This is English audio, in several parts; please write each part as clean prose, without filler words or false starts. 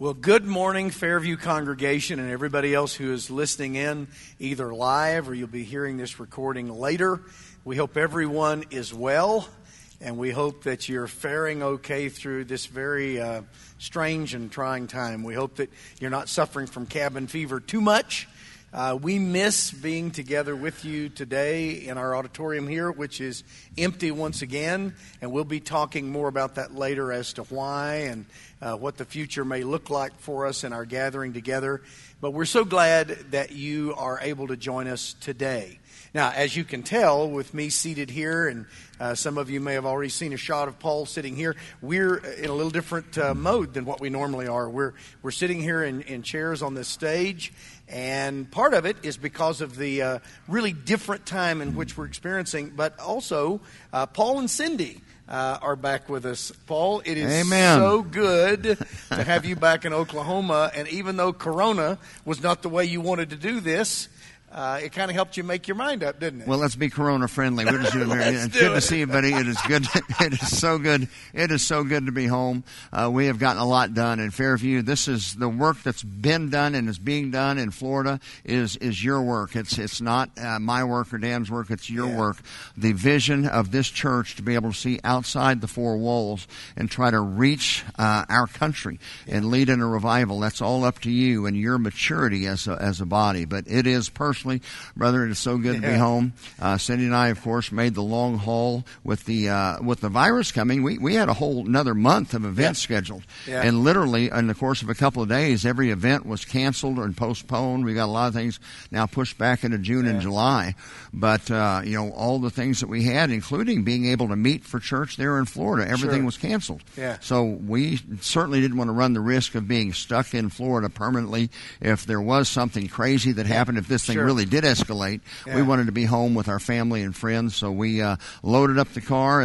Well, good morning, Fairview congregation, and everybody else who is listening in, either live or you'll be hearing this recording later. We hope everyone is well, and we hope that you're faring okay through this very strange and trying time. We hope that you're not suffering from cabin fever too much. We miss being together with you today in our auditorium here, which is empty once again, and we'll be talking more about that later as to why and what the future may look like for us in our gathering together. But we're so glad that you are able to join us today. Now, as you can tell, with me seated here, and some of you may have already seen a shot of Paul sitting here, we're in a little different mode than what we normally are. We're sitting here in chairs on this stage, and part of it is because of the really different time in which we're experiencing, but also Paul and Cindy are back with us. Paul, it is Amen. So good to have you back in Oklahoma, and even though Corona was not the way you wanted to do this, it kind of helped you make your mind up, didn't it? Well, let's be Corona friendly. We're just doing it's good to see you, buddy. It is good. It is so good. It is so good to be home. We have gotten a lot done in Fairview. This is the work that's been done and is being done in Florida is your work. It's not my work or Dan's work. It's your work. The vision of this church to be able to see outside the four walls and try to reach our country and lead in a revival. That's all up to you and your maturity as a body. But it is personal. Brother, it is so good to be home. Cindy and I, of course, made the long haul with the virus coming. We had a whole another month of events scheduled, and literally in the course of a couple of days, every event was canceled and postponed. We got a lot of things now pushed back into June and July, but all the things that we had, including being able to meet for church there in Florida, everything was canceled. So we certainly didn't want to run the risk of being stuck in Florida permanently if there was something crazy that happened. If this thing really did escalate, we wanted to be home with our family and friends, so we loaded up the car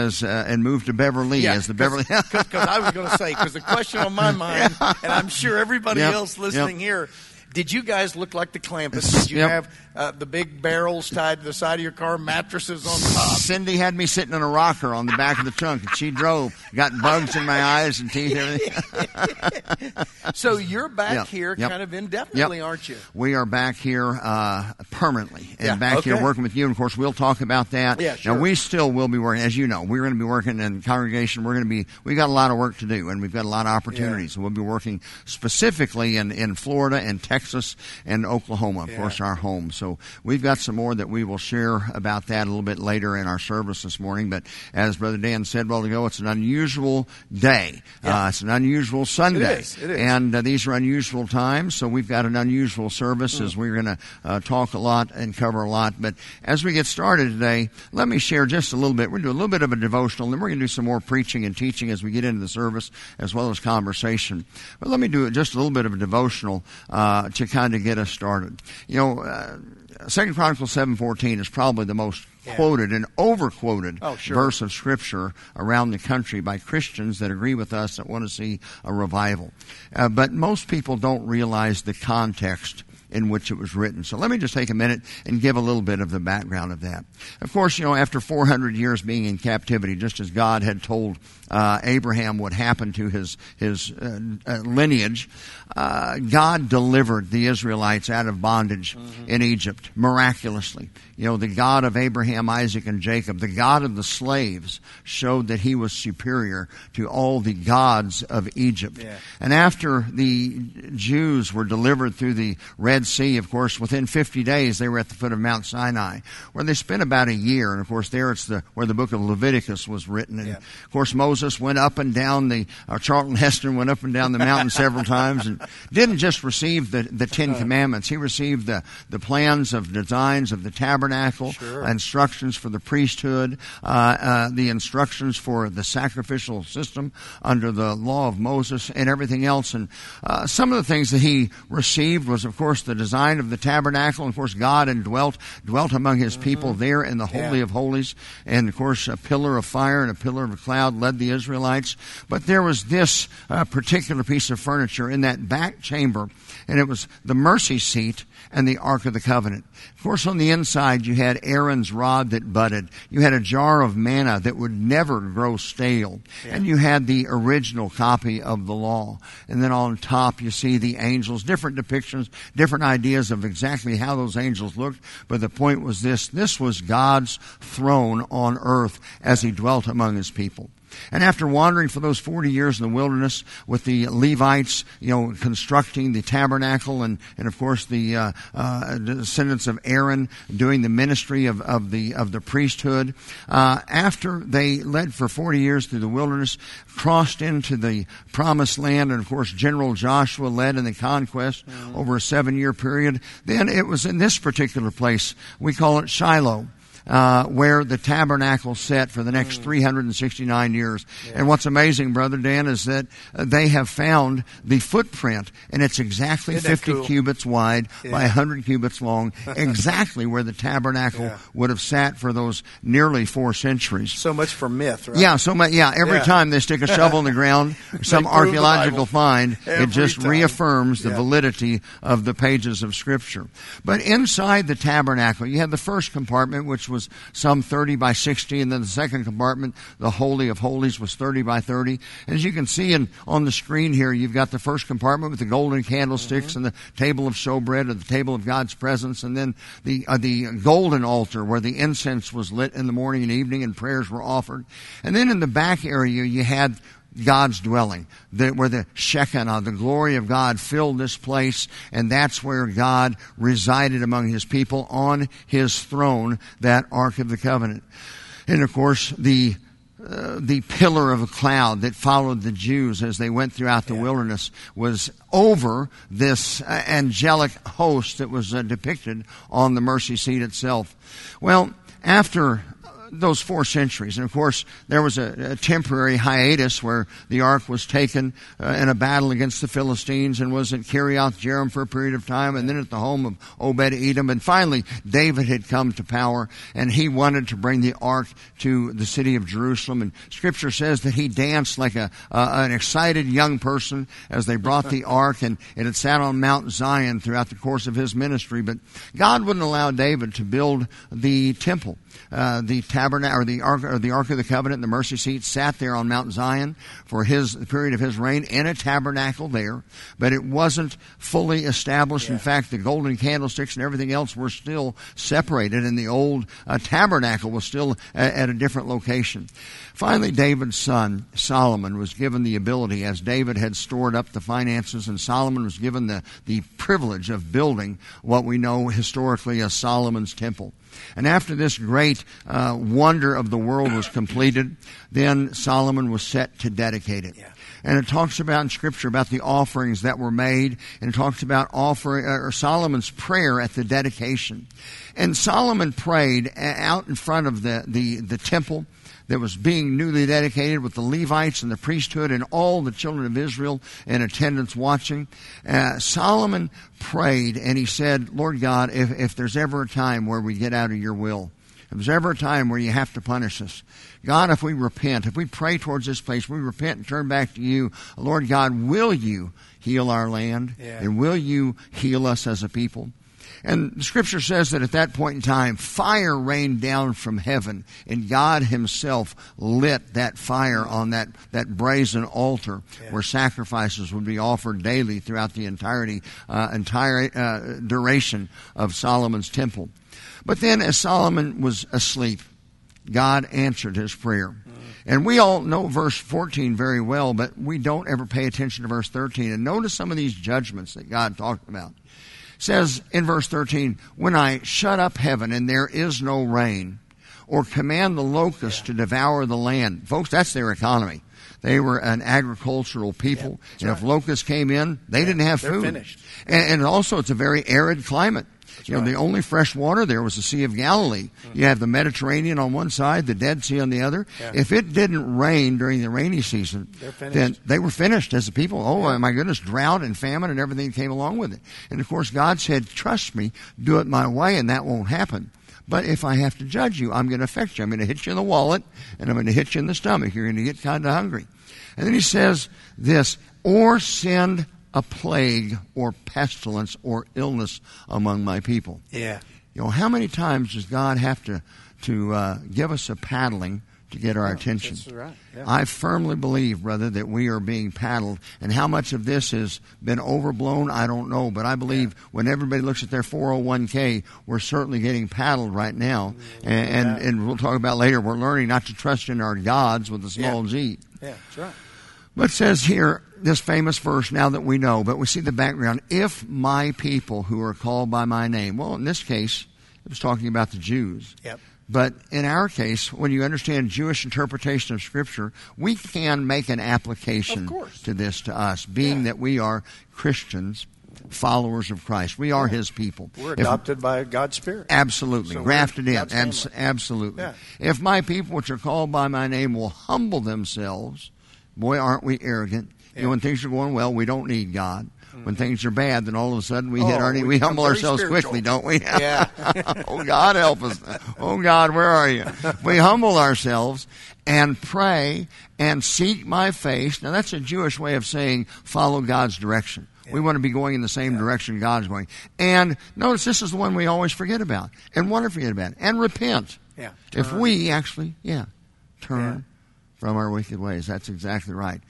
and moved to Beverly as the Beverly. Because I was going to say, because the question on my mind, and I'm sure everybody else listening here, did you guys look like the Clampets? Did you have the big barrels tied to the side of your car, mattresses on top? Cindy had me sitting in a rocker on the back of the trunk, and she drove. Got bugs in my eyes and teeth and everything. So you're back here kind of indefinitely, aren't you? We are back here permanently and back here working with you. And, of course, we'll talk about that. Now, we still will be working. As you know, we're going to be working in the congregation. We got a lot of work to do, and we've got a lot of opportunities. We'll be working specifically in Florida and Texas and Oklahoma, of course, our home. So we've got some more that we will share about that a little bit later in our service this morning. But as Brother Dan said a while ago, it's an unusual day. It's an unusual Sunday. It is. And these are unusual times, so we've got an unusual service as we're going to talk a lot and cover a lot. But as we get started today, let me share just a little bit. We're going to do a little bit of a devotional, and then we're going to do some more preaching and teaching as we get into the service as well as conversation. But let me do just a little bit of a devotional to kind of get us started. 2 Chronicles 7:14 is probably the most quoted and overquoted verse of Scripture around the country by Christians that agree with us that want to see a revival. But most people don't realize the context in which it was written. So let me just take a minute and give a little bit of the background of that. Of course, after 400 years being in captivity, just as God had told Abraham would happen to his lineage, God delivered the Israelites out of bondage in Egypt miraculously. The God of Abraham, Isaac, and Jacob, the God of the slaves, showed that he was superior to all the gods of Egypt. And after the Jews were delivered through the Red Sea, of course, within 50 days they were at the foot of Mount Sinai, where they spent about a year. And of course, there it's where the book of Leviticus was written. And of course, Moses went up and down Charlton Heston went up and down the mountain several times and didn't just receive the Ten Commandments. He received the plans of designs of the tabernacle, instructions for the priesthood, the instructions for the sacrificial system under the law of Moses and everything else. And some of the things that he received was, of course, the design of the tabernacle. And of course, God had dwelt among his people there in the Holy of Holies. And of course, a pillar of fire and a pillar of a cloud led the Israelites. But there was this particular piece of furniture in that back chamber, and it was the mercy seat and the Ark of the Covenant. Of course, on the inside, you had Aaron's rod that budded. You had a jar of manna that would never grow stale. Yeah. And you had the original copy of the law. And then on top, you see the angels, different depictions, different ideas of exactly how those angels looked. But the point was this was God's throne on earth as he dwelt among his people. And after wandering for those 40 years in the wilderness with the Levites, constructing the tabernacle and of course the descendants of Aaron doing the ministry of the priesthood, after they led for 40 years through the wilderness, crossed into the promised land, and of course General Joshua led in the conquest over a 7-year period, then it was in this particular place, we call it Shiloh, where the tabernacle sat for the next 369 years. Yeah. And what's amazing, Brother Dan, is that they have found the footprint, and it's exactly 50 cubits wide by 100 cubits long, exactly where the tabernacle would have sat for those nearly 4 centuries. So much for myth, right? Yeah, every time they stick a shovel in the ground, some archaeological find, it just reaffirms the validity of the pages of Scripture. But inside the tabernacle, you had the first compartment, which was some 30 by 60, and then the second compartment, the Holy of Holies, was 30 by 30. And as you can see on the screen here, you've got the first compartment with the golden candlesticks and the table of showbread, or the table of God's presence, and then the golden altar where the incense was lit in the morning and evening and prayers were offered. And then in the back area, you had God's dwelling, where the Shekinah, the glory of God, filled this place, and that's where God resided among his people on his throne, that Ark of the Covenant. And of course, the pillar of a cloud that followed the Jews as they went throughout the wilderness was over this angelic host that was depicted on the mercy seat itself. Well, after those 4 centuries. And of course, there was a temporary hiatus where the ark was taken in a battle against the Philistines and was at Kiriath Jearim for a period of time, and then at the home of Obed-Edom. And finally, David had come to power, and he wanted to bring the ark to the city of Jerusalem. And Scripture says that he danced like an excited young person as they brought the ark, and it had sat on Mount Zion throughout the course of his ministry. But God wouldn't allow David to build the temple. The tabernacle, or the Ark of the Covenant, the mercy seat, sat there on Mount Zion for the period of his reign in a tabernacle there, but it wasn't fully established. In fact, the golden candlesticks and everything else were still separated, and the old tabernacle was still at a different location. Finally, David's son, Solomon, was given the ability, as David had stored up the finances, and Solomon was given the privilege of building what we know historically as Solomon's temple. And after this great wonder of the world was completed, then Solomon was set to dedicate it. Yeah. And it talks about in Scripture about the offerings that were made, and it talks about Solomon's prayer at the dedication. And Solomon prayed out in front of the temple that was being newly dedicated, with the Levites and the priesthood and all the children of Israel in attendance watching. Solomon prayed, and he said, Lord God, if there's ever a time where we get out of your will, if there's ever a time where you have to punish us, God, if we repent, if we pray towards this place, we repent and turn back to you, Lord God, will you heal our land? Yeah. And will you heal us as a people? And the Scripture says that at that point in time, fire rained down from heaven, and God himself lit that fire on that brazen altar where sacrifices would be offered daily throughout the entire duration of Solomon's temple. But then as Solomon was asleep, God answered his prayer. And we all know verse 14 very well, but we don't ever pay attention to verse 13. And notice some of these judgments that God talked about. Says in verse 13, when I shut up heaven and there is no rain, or command the locusts to devour the land. Folks, that's their economy. They were an agricultural people. And if locusts came in, they didn't have food. They're finished. And also, it's a very arid climate. The only fresh water there was the Sea of Galilee. You have the Mediterranean on one side, the Dead Sea on the other. Yeah. If it didn't rain during the rainy season, then they were finished as a people. Oh, my goodness, drought and famine and everything came along with it. And, of course, God said, trust me, do it my way, and that won't happen. But if I have to judge you, I'm going to affect you. I'm going to hit you in the wallet, and I'm going to hit you in the stomach. You're going to get kind of hungry. And then he says this, or send a plague or pestilence or illness among my people. Yeah. How many times does God have to give us a paddling to get our attention? That's right. Yeah. I firmly believe, brother, that we are being paddled. And how much of this has been overblown, I don't know. But I believe when everybody looks at their 401k, we're certainly getting paddled right now. And we'll talk about later, we're learning not to trust in our gods with a small g. Yeah, that's right. But it says here, this famous verse, now that we know, but we see the background. If my people who are called by my name. Well, in this case, it was talking about the Jews. Yep. But in our case, when you understand Jewish interpretation of Scripture, we can make an application to this to us, being that we are Christians, followers of Christ. We are His people. We're adopted by God's Spirit. Absolutely. So grafted in. Absolutely. Yeah. If my people, which are called by my name, will humble themselves, boy, aren't we arrogant. Yeah. When things are going well, we don't need God. When things are bad, then all of a sudden we hit our knee. We humble ourselves spiritual. quickly, don't we? Yeah. Oh, God, help us. Oh, God, where are you? We humble ourselves and pray and seek my face. Now, that's a Jewish way of saying follow God's direction. Yeah. We want to be going in the same direction God's going. And notice this is the one we always forget about and want to forget about. And repent. Yeah. If we actually, turn from our wicked ways. That's exactly right.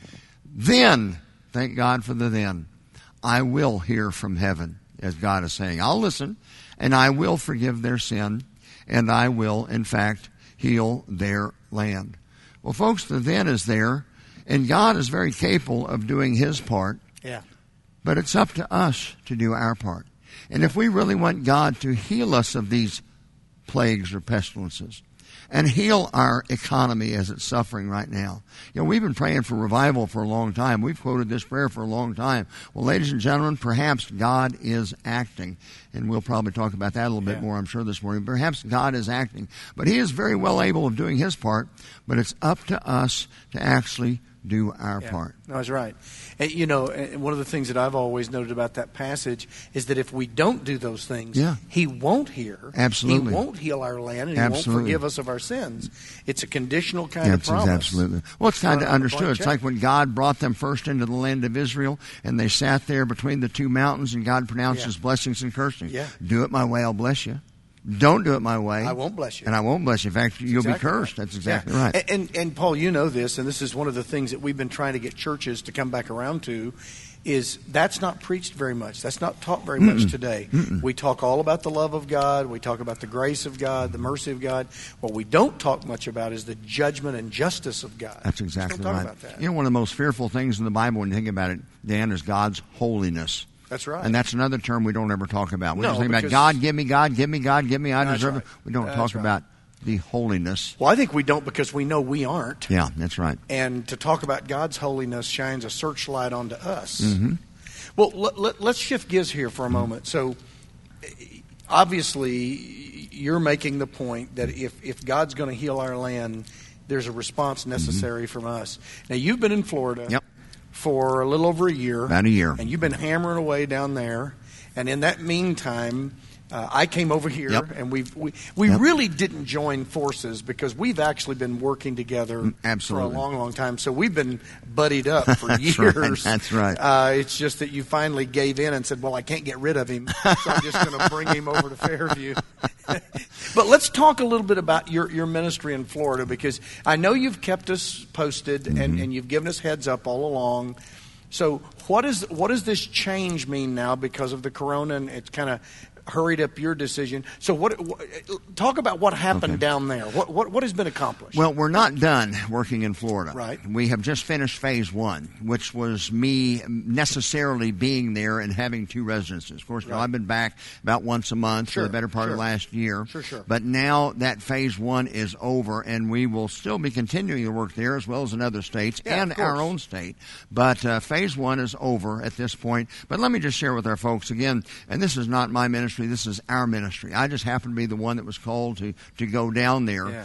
Then, thank God for the then, I will hear from heaven, as God is saying. I'll listen, and I will forgive their sin, and I will, in fact, heal their land. Well, folks, the then is there, and God is very capable of doing His part. Yeah. But it's up to us to do our part. And if we really want God to heal us of these plagues or pestilences, and heal our economy as it's suffering right now. We've been praying for revival for a long time. We've quoted this prayer for a long time. Well, ladies and gentlemen, perhaps God is acting. And we'll probably talk about that a little bit more, I'm sure, this morning. Perhaps God is acting. But He is very well able of doing His part. But it's up to us to actually do our part. No, that's right. And, one of the things that I've always noted about that passage is that if we don't do those things, He won't hear. Absolutely. He won't heal our land, and He won't forgive us of our sins. It's a conditional kind of promise. Absolutely. Well, it's kind of understood. It's like when God brought them first into the land of Israel, and they sat there between the two mountains, and God pronounced His blessings and cursings. Yeah. Do it my way, I'll bless you. Don't do it my way. I won't bless you. And I won't bless you. In fact, you'll be cursed. Right. That's exactly right. And Paul, you know this, and this is one of the things that we've been trying to get churches to come back around to, is that's not preached very much. That's not taught very much today. We talk all about the love of God. We talk about the grace of God, the mercy of God. What we don't talk much about is the judgment and justice of God. That's exactly right. About that. One of the most fearful things in the Bible, when you think about it, Dan, is God's holiness. That's right. And that's another term we don't ever talk about. We just think about God, give me, God, give me, God, give me, I deserve it. We don't talk about the holiness. Well, I think we don't because we know we aren't. Yeah, that's right. And to talk about God's holiness shines a searchlight onto us. Well, let's shift gears here for a moment. So, obviously, you're making the point that if God's going to heal our land, there's a response necessary from us. Now, you've been in Florida for a little over a year. About a year. And you've been hammering away down there. And in that meantime, I came over here, and we really didn't join forces because we've actually been working together for a long, long time. So we've been buddied up for years. That's right. It's just that you finally gave in and said, well, I can't get rid of him, so I'm just going to bring him over to Fairview. But let's talk a little bit about your ministry in Florida, because I know you've kept us posted and you've given us heads up all along. So what does this change mean now because of the corona, and it's kind of hurried up your decision? So talk about what happened down there. What has been accomplished? Well, we're not done working in Florida. Right. We have just finished phase 1, which was me necessarily being there and having 2 residences. Of course, I've been back about once a month for the better part of last year. Sure. But now that phase 1 is over, and we will still be continuing to work there as well as in other states and our own state. But phase 1 is over at this point. But let me just share with our folks again, and this is not my ministry. ministry. This is our ministry. I just happened to be the one that was called to go down there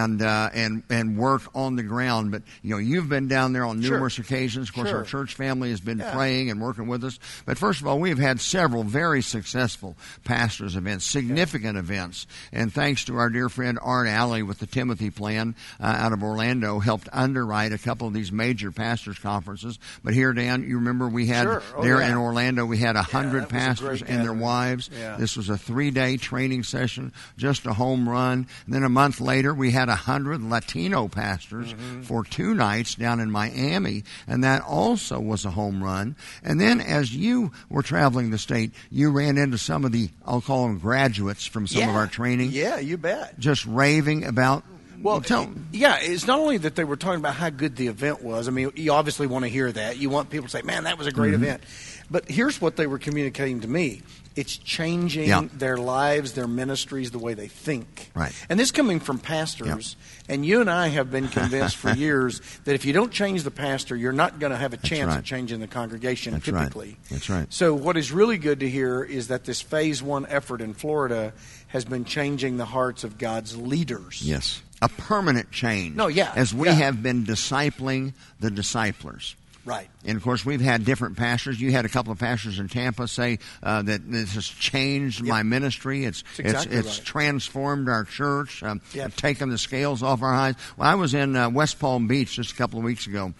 and work on the ground. But you've been down there on numerous occasions. Of course, our church family has been praying and working with us. But first of all, we've had several very successful pastors events, significant events, and thanks to our dear friend Art Alley with the Timothy Plan out of Orlando, helped underwrite a couple of these major pastors conferences. But here, Dan, you remember we had in Orlando, we had 100 pastors and their wives. Yeah. This was a 3-day training session, just a home run. And then a month later, we had 100 Latino pastors for 2 nights down in Miami, and that also was a home run. And then as you were traveling the state, you ran into some of the, I'll call them graduates from some of our training. Yeah, you bet. Just raving about. Well, it's not only that they were talking about how good the event was. I mean, you obviously want to hear that. You want people to say, man, that was a great event. But here's what they were communicating to me. It's changing their lives, their ministries, the way they think. Right. And this coming from pastors, and you and I have been convinced for years that if you don't change the pastor, you're not going to have a chance of changing the congregation typically. That's right. So what is really good to hear is that this Phase 1 effort in Florida has been changing the hearts of God's leaders. Yes. A permanent change. As we have been discipling the disciplers. Right. And, of course, we've had different pastors. You had a couple of pastors in Tampa say that this has changed my ministry. It's transformed our church, taken the scales off our eyes. Well, I was in West Palm Beach just a couple of weeks ago.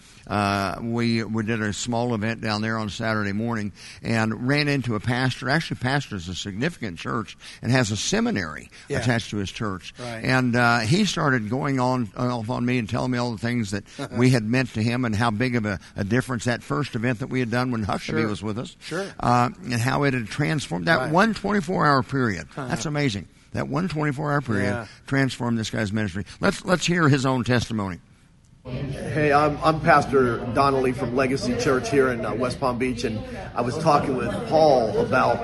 We did a small event down there on Saturday morning and ran into a pastor. Actually, pastors a significant church and has a seminary attached to his church. Right. And he started going off on me and telling me all the things that we had meant to him and how big of a difference that first event that we had done when Huckabee was with us. And how it had transformed that one 24-hour period. That's amazing. That one 24-hour period transformed this guy's ministry. Let's hear his own testimony. Hey, I'm Pastor Donnelly from Legacy Church here in West Palm Beach, and I was talking with Paul about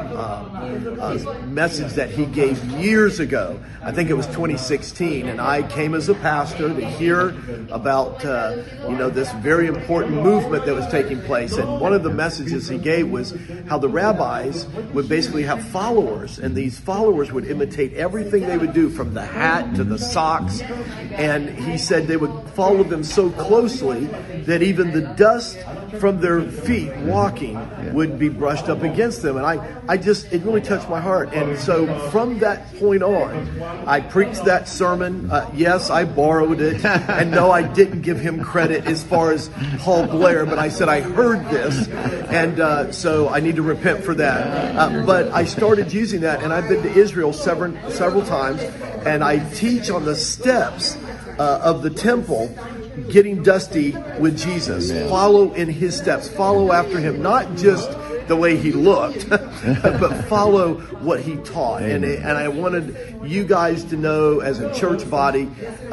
a message that he gave years ago. I think it was 2016, and I came as a pastor to hear about this very important movement that was taking place. And one of the messages he gave was how the rabbis would basically have followers, and these followers would imitate everything they would do, from the hat to the socks. And he said they would follow them so closely that even the dust from their feet walking would be brushed up against them. And it really touched my heart. And so from that point on, I preached that sermon. Yes, I borrowed it. And no, I didn't give him credit as far as Paul Blair, but I said I heard this. And so I need to repent for that. But I started using that, and I've been to Israel several times, and I teach on the steps of the temple, getting dusty with Jesus. Amen. Follow in his steps. Follow after him. Not just the way he looked, but follow what he taught. And I wanted you guys to know, as a church body,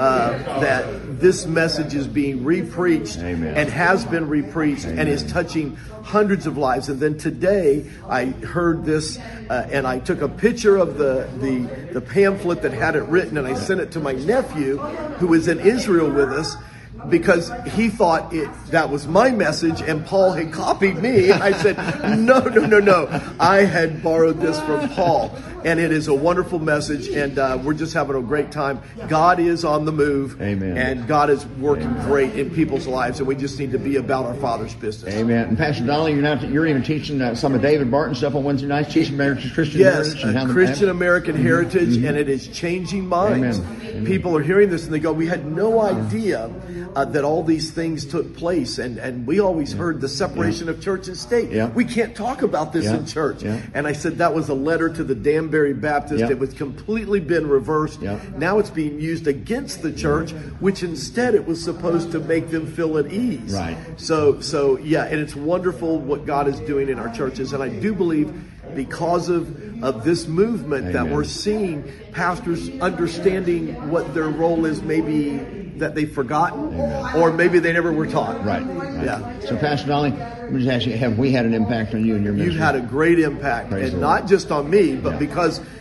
that this message is being repreached and has been repreached and is touching hundreds of lives. And then today I heard this and I took a picture of the pamphlet that had it written, and I sent it to my nephew who was in Israel with us, because he thought that was my message and Paul had copied me. And I said, no. I had borrowed this from Paul. And it is a wonderful message, and we're just having a great time. God is on the move. Amen. And God is working great in people's lives, and we just need to be about our Father's business. Amen. And Pastor Donnelly, you're even teaching some of David Barton stuff on Wednesday nights, teaching Christian heritage. Yes, Christian American heritage, and it is changing minds. Amen. People are hearing this, and they go, we had no idea that all these things took place, and we always heard the separation of church and state. Yeah. We can't talk about this in church. Yeah. And I said that was a letter to the Danbury Baptist. It was completely been reversed. Now it's being used against the church, which instead it was supposed to make them feel at ease. Right. So and it's wonderful what God is doing in our churches, and I do believe because of this movement that we're seeing pastors understanding what their role is, maybe that they've forgotten, or maybe they never were taught. Right. Yeah. So, Pastor Donnelly, let me just ask you, have we had an impact on you and your ministry? You've had a great impact, and not just on me, but because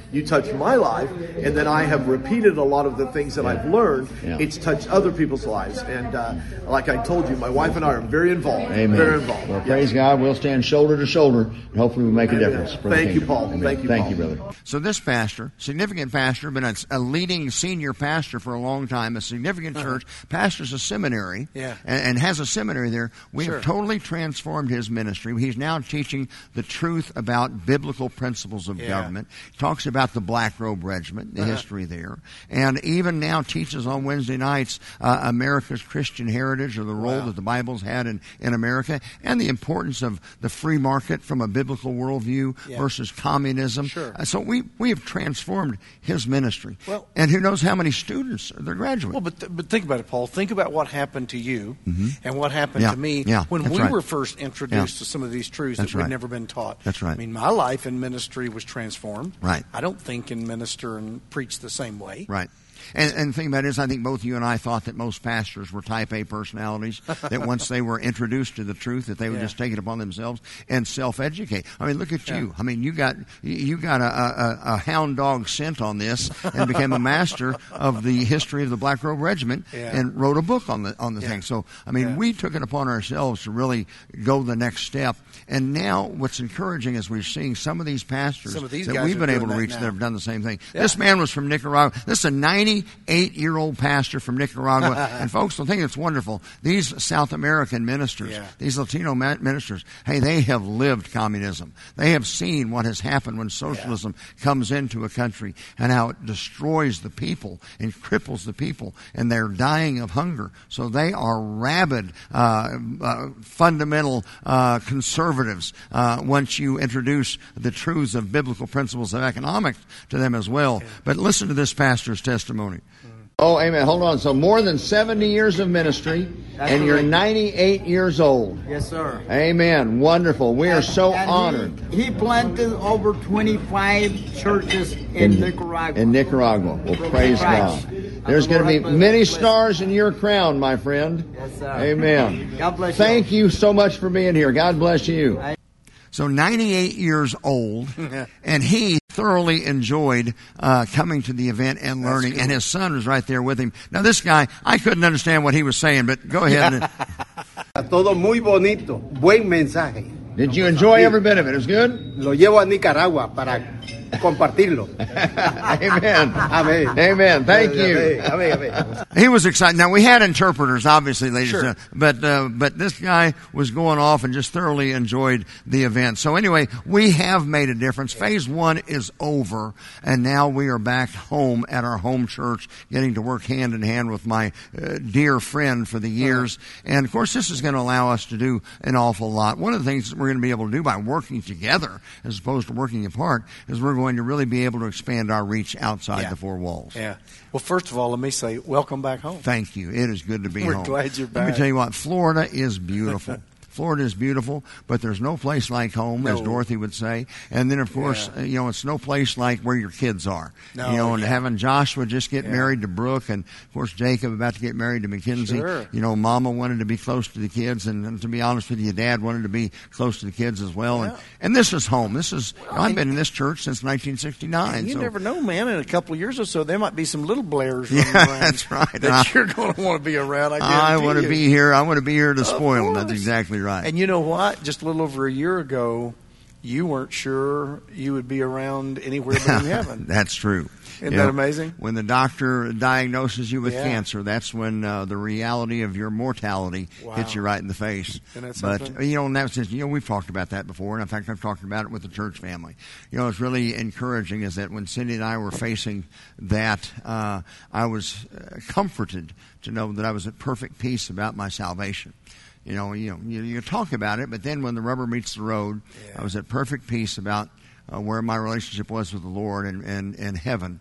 you touched my life, and then I have repeated a lot of the things that I've learned. Yeah. It's touched other people's lives. And like I told you, my wife and I are very involved. Amen. Very involved. Well, praise God. We'll stand shoulder to shoulder, and hopefully we'll make a difference. For the Thank you, kingdom. Paul. Amen. Thank you, Thank Paul. you, brother. So this pastor, significant pastor, been a leading senior pastor for a long time, a significant church, pastors a seminary, and has a seminary there. We have totally transformed his ministry. He's now teaching the truth about biblical principles of government. He talks about the Black Robe Regiment, the history there, and even now teaches on Wednesday nights America's Christian heritage, or the role that the Bible's had in America, and the importance of the free market from a biblical worldview versus communism. So we have transformed his ministry. Well, and who knows how many students they're graduating. Well, but think about it, Paul. Think about what happened to you and what happened to me when we were first introduced to some of these truths that we'd never been taught. That's right. I mean, my life in ministry was transformed. Right. I don't think and minister and preach the same way. Right. And the thing about it is, I think both you and I thought that most pastors were type A personalities, that once they were introduced to the truth, that they would just take it upon themselves and self-educate. I mean, look at you. I mean, you got a hound dog scent on this and became a master of the history of the Black Robe Regiment and wrote a book on the thing. So, I mean, we took it upon ourselves to really go the next step. And now what's encouraging is we're seeing some of these pastors that we've been able to reach that have done the same thing. This man was from Nicaragua. This is a 98-year-old pastor from Nicaragua. And folks, the thing that's wonderful, these South American ministers, these Latino ministers, hey, they have lived communism. They have seen what has happened when socialism comes into a country and how it destroys the people and cripples the people, and they're dying of hunger. So they are rabid, fundamental conservatives once you introduce the truths of biblical principles of economics to them as well. But listen to this pastor's testimony. Oh, amen. Hold on. So more than 70 years of ministry, and you're 98 years old. Yes, sir. Amen. Wonderful. We are so honored. He planted over 25 churches in Nicaragua. In Nicaragua. Well, praise God. There's going to be many stars in your crown, my friend. Yes, sir. Amen. God bless you. Thank you so much for being here. God bless you. So 98 years old, and he thoroughly enjoyed coming to the event and learning, and his son was right there with him. Now this guy, I couldn't understand what he was saying, but go ahead. Todo muy bonito, buen mensaje. Did you enjoy every bit of it? It was good? Lo llevo a Nicaragua para compartirlo. Amen. Amen. Amen. Thank you. Amen. He was excited. Now we had interpreters, obviously, ladies and gentlemen, but this guy was going off and just thoroughly enjoyed the event. So anyway, we have made a difference. Phase 1 is over, and now we are back home at our home church, getting to work hand in hand with my dear friend for the years. And of course, this is going to allow us to do an awful lot. One of the things that we're going to be able to do by working together as opposed to working apart is we're going to really be able to expand our reach outside the four walls. Yeah. Well, first of all, let me say, welcome back home. Thank you. It is good to be home. We're glad you're back. Let me tell you what, Florida is beautiful. Florida is beautiful, but there's no place like home, as Dorothy would say. And then, of course, it's no place like where your kids are. And having Joshua just get married to Brooke, and, of course, Jacob about to get married to Mackenzie. Sure. Mama wanted to be close to the kids, and to be honest with you, Dad wanted to be close to the kids as well. And this is home. This is I've been in this church since 1969. You never know, man. In a couple of years or so, there might be some little Blairs running around. That's right. That you're going to want to be around, I want to be here. I want to be here to spoil them. That's exactly right. And you know what? Just a little over a year ago, you weren't sure you would be around anywhere but in heaven. That's true. Isn't that amazing? When the doctor diagnoses you with cancer, that's when the reality of your mortality hits you right in the face. But, in that sense, we've talked about that before, and in fact, I've talked about it with the church family. It's really encouraging is that when Cindy and I were facing that, I was comforted to know that I was at perfect peace about my salvation. You talk about it, but then when the rubber meets the road, I was at perfect peace about where my relationship was with the Lord and heaven.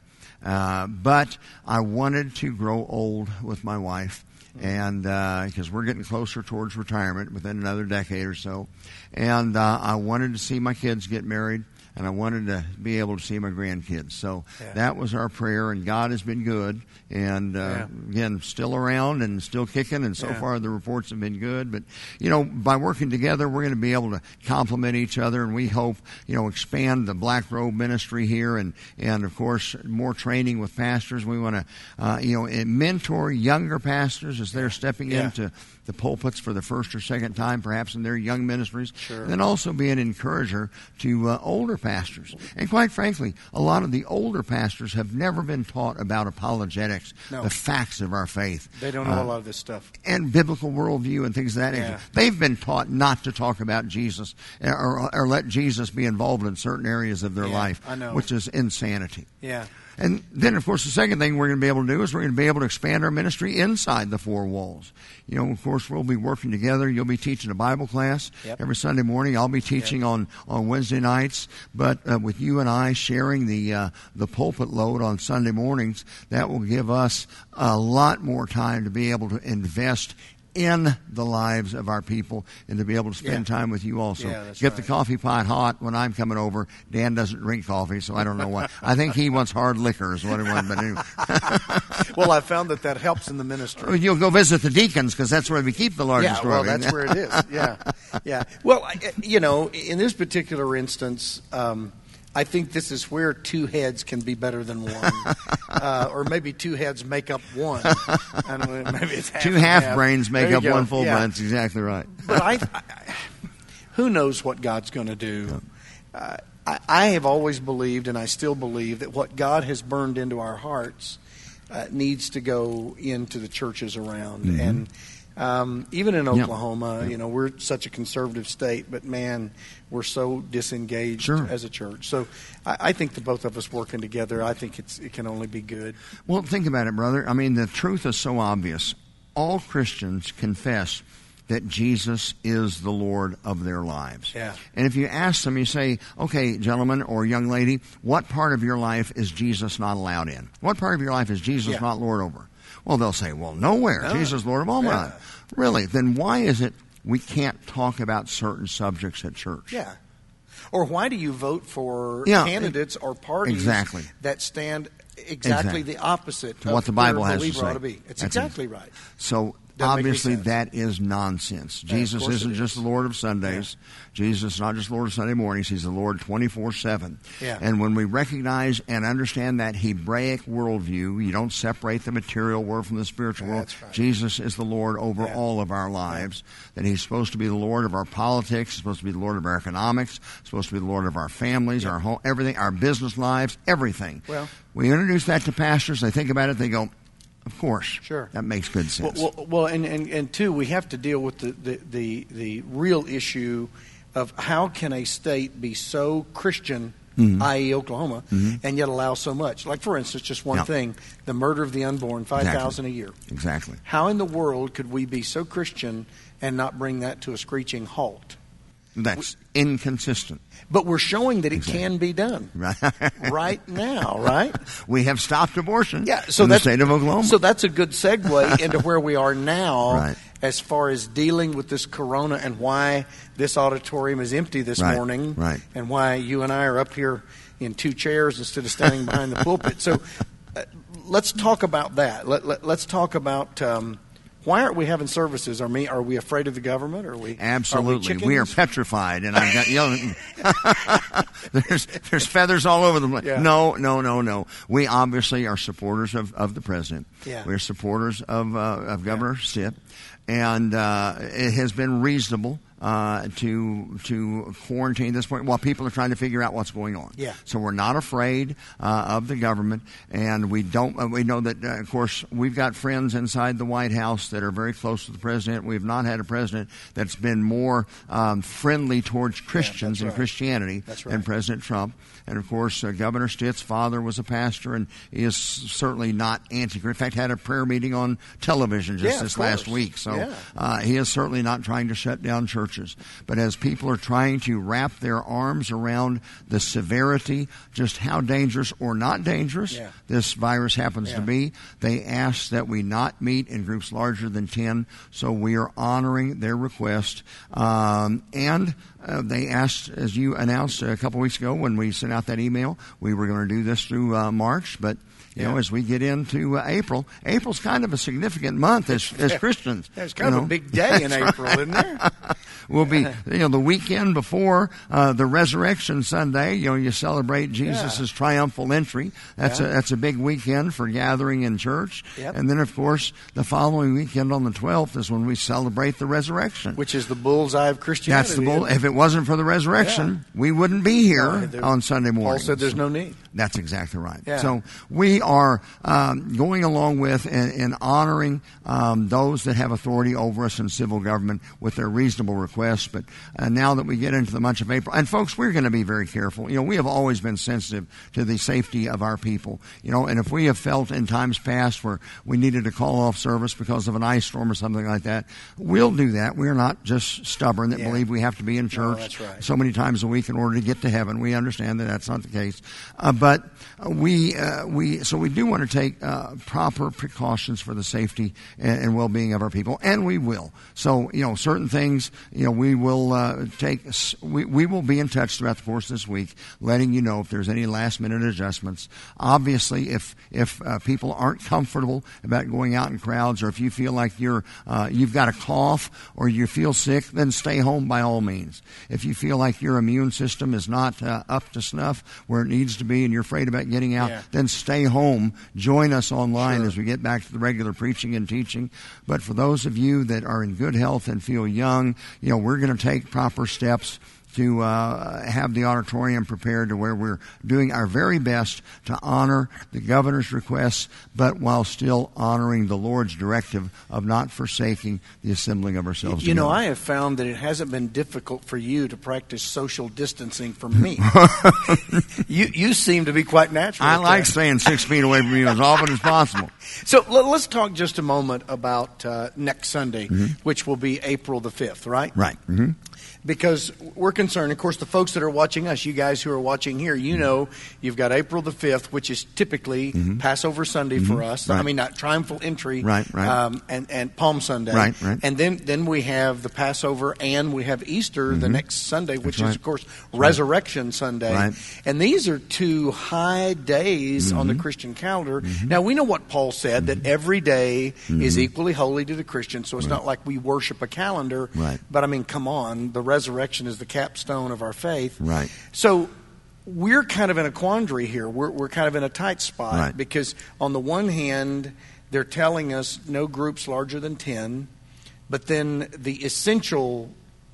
But I wanted to grow old with my wife, and because we're getting closer towards retirement within another decade or so, and I wanted to see my kids get married. and I wanted to be able to see my grandkids. So that was our prayer, and God has been good. And again, still around and still kicking, and so far the reports have been good. But, by working together, we're going to be able to complement each other, and we hope, expand the Black Robe ministry here, and of course, more training with pastors. We want to, mentor younger pastors as they're stepping into the pulpits for the first or second time, perhaps in their young ministries. Sure. And then also be an encourager to older pastors. And quite frankly, a lot of the older pastors have never been taught about apologetics, the facts of our faith. They don't know a lot of this stuff. And biblical worldview and things of that nature. They've been taught not to talk about Jesus or let Jesus be involved in certain areas of their life, which is insanity. Yeah. And then, of course, the second thing we're going to be able to do is we're going to be able to expand our ministry inside the four walls. Of course, we'll be working together. You'll be teaching a Bible class every Sunday morning. I'll be teaching on Wednesday nights. But with you and I sharing the pulpit load on Sunday mornings, that will give us a lot more time to be able to invest in the lives of our people and to be able to spend time with you also. Get the coffee pot hot when I'm coming over. Dan doesn't drink coffee, so I don't know what. I think he wants hard liquor is what he wants. But anyway. Well, I found that helps in the ministry. You'll go visit the deacons because that's where we keep the largest well, that's where it is. Yeah. Well, in this particular instance, I think this is where two heads can be better than one, or maybe two heads make up one. I don't know, maybe it's two half brains make up one full brain. That's exactly right. But who knows what God's going to do? I have always believed, and I still believe, that what God has burned into our hearts needs to go into the churches around. And even in Oklahoma, we're such a conservative state, but man, we're so disengaged as a church. So I think the both of us working together, I think it can only be good. Well, think about it, brother. I mean, the truth is so obvious. All Christians confess that Jesus is the Lord of their lives. Yeah. And if you ask them, you say, okay, gentlemen or young lady, what part of your life is Jesus not allowed in? What part of your life is Jesus not Lord over? Well, they'll say, well, nowhere. No. Jesus is Lord of all my life. Really? Then why is it we can't talk about certain subjects at church? Yeah. Or why do you vote for candidates or parties that stand exactly the opposite to what the Bible has to say? Ought to be. It's exactly right. So obviously that is nonsense. Jesus isn't just the Lord of Sundays. Jesus is not just Lord of Sunday mornings. He's the Lord 24/7. Yeah. And when we recognize and understand that Hebraic worldview, you don't separate the material world from the spiritual world. Right. Jesus is the Lord over all of our lives. That He's supposed to be the Lord of our politics. He's supposed to be the Lord of our economics. He's supposed to be the Lord of our families, our home, everything, our business lives, everything. Well, we introduce that to pastors. They think about it. They go, of course. Sure. That makes good sense. Well, and two, we have to deal with the real issue of how can a state be so Christian, i.e. Oklahoma, and yet allow so much. Like, for instance, just one thing, the murder of the unborn, 5,000 a year. Exactly. How in the world could we be so Christian and not bring that to a screeching halt? That's inconsistent. But we're showing that it can be done right now, right? We have stopped abortion in the state of Oklahoma. So that's a good segue into where we are now as far as dealing with this corona and why this auditorium is empty this morning and why you and I are up here in two chairs instead of standing behind the pulpit. So let's talk about that. Let's talk about... why aren't we having services? Are we afraid of the government? Absolutely. We are petrified, and I've got yelling. There's feathers all over the place. Yeah. No. We obviously are supporters of the president. Yeah. We're supporters of Governor Stitt, and it has been reasonable to quarantine at this point while people are trying to figure out what's going on. Yeah. So we're not afraid of the government, and we know that, of course, we've got friends inside the White House that are very close to the president. We've not had a president that's been more friendly towards Christians and Christianity than President Trump. And, of course, Governor Stitt's father was a pastor, and he is certainly not anti-Christian. In fact, had a prayer meeting on television just this last week. So he is certainly not trying to shut down churches churches. But as people are trying to wrap their arms around the severity, just how dangerous or not dangerous this virus happens to be, they ask that we not meet in groups larger than 10. So we are honoring their request. They asked, as you announced a couple weeks ago when we sent out that email, we were going to do this through March, but you know, as we get into April's kind of a significant month as Christians. It's kind of a big day in April, isn't there? Will be, the weekend before the Resurrection Sunday. You celebrate Jesus' triumphal entry. That's a big weekend for gathering in church. Yep. And then, of course, the following weekend on the 12th is when we celebrate the resurrection, which is the bullseye of Christianity. That's the bull. If it wasn't for the resurrection, we wouldn't be here on Sunday morning. Paul said there's no need. That's exactly right. Yeah. So we are going along with and honoring those that have authority over us in civil government with their reasonable requests. But now that we get into the month of April, and folks, we're going to be very careful. We have always been sensitive to the safety of our people. And if we have felt in times past where we needed to call off service because of an ice storm or something like that, we'll do that. We're not just stubborn that believe we have to be in church so many times a week in order to get to heaven. We understand that that's not the case. But we do want to take proper precautions for the safety and well-being of our people, and we will. So, certain things, we will we will be in touch throughout the course of this week, letting you know if there's any last-minute adjustments. Obviously, if people aren't comfortable about going out in crowds, or if you feel like you've got a cough or you feel sick, then stay home by all means. If you feel like your immune system is not up to snuff where it needs to be and you're afraid about getting out, then stay home. Join us online as we get back to the regular preaching and teaching. But for those of you that are in good health and feel young, we're going to take proper steps to have the auditorium prepared to where we're doing our very best to honor the governor's requests, but while still honoring the Lord's directive of not forsaking the assembling of ourselves together. I have found that it hasn't been difficult for you to practice social distancing from me. You seem to be quite natural. I like staying 6 feet away from you as often as possible. So let's talk just a moment about next Sunday, which will be April the 5th, right? Right. Mm-hmm. Because we're concerned, of course, the folks that are watching us, you guys who are watching here, you've got April the 5th, which is typically Passover Sunday for us. Right. I mean, not Triumphal Entry, right. And Palm Sunday. Right. And then we have the Passover and we have Easter the next Sunday, which is, of course, Resurrection Sunday. Right. And these are two high days on the Christian calendar. Now, we know what Paul said, that every day is equally holy to the Christian, so it's not like we worship a calendar. Right. But, I mean, come on, the resurrection is the capstone of our faith. Right. So we're kind of in a quandary here. We're kind of in a tight spot because on the one hand, they're telling us no groups larger than 10, but then the essential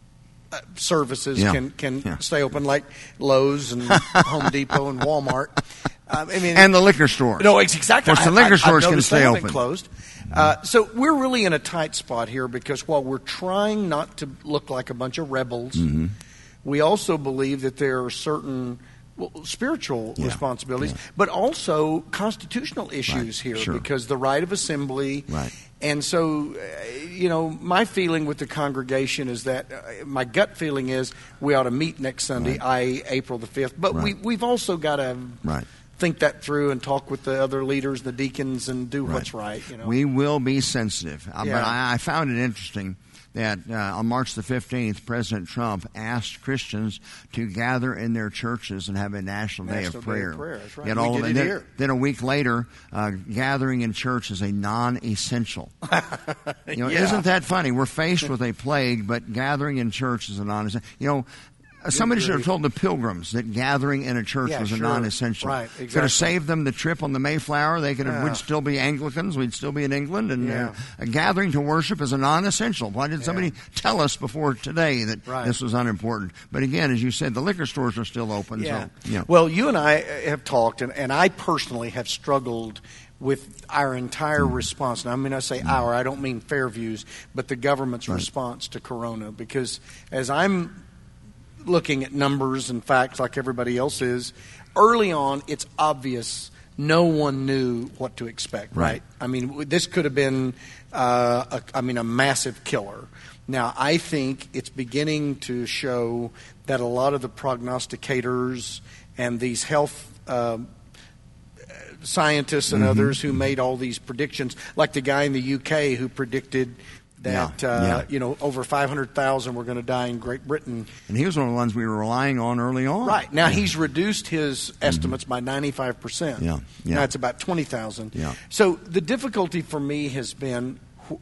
services can stay open, like Lowe's and Home Depot and Walmart. And the liquor stores. No, exactly. Of course, the liquor stores can stay open. Closed. So we're really in a tight spot here because while we're trying not to look like a bunch of rebels, we also believe that there are certain spiritual responsibilities, but also constitutional issues here because the right of assembly. Right. And so, my feeling with the congregation is that my gut feeling is we ought to meet next Sunday, i.e. April the 5th. But we've also got to think that through and talk with the other leaders, the deacons, and do what's right. We will be sensitive. But I found it interesting that on March the 15th, President Trump asked Christians to gather in their churches and have a national day of prayer. That's right. Yet then a week later, gathering in church is a non-essential. Isn't that funny? We're faced with a plague, but gathering in church is a non-essential. Somebody should have told the Pilgrims that gathering in a church was a non-essential. Right, exactly. Could have saved them the trip on the Mayflower. We'd still be Anglicans. We'd still be in England. And a gathering to worship is a non-essential. Why did somebody tell us before today that this was unimportant? But again, as you said, the liquor stores are still open. Yeah. So, Well, you and I have talked, and I personally have struggled with our entire response. Now, I say our, I don't mean Fairview's, but the government's response to Corona. Because as I'm looking at numbers and facts like everybody else is, early on it's obvious no one knew what to expect, right? I mean, this could have been a massive killer. Now, I think it's beginning to show that a lot of the prognosticators and these health scientists and others who made all these predictions, like the guy in the UK who predicted that over 500,000 were going to die in Great Britain. And he was one of the ones we were relying on early on. Right. Now, he's reduced his estimates by 95%. Yeah. Now it's about 20,000. Yeah. So the difficulty for me has been,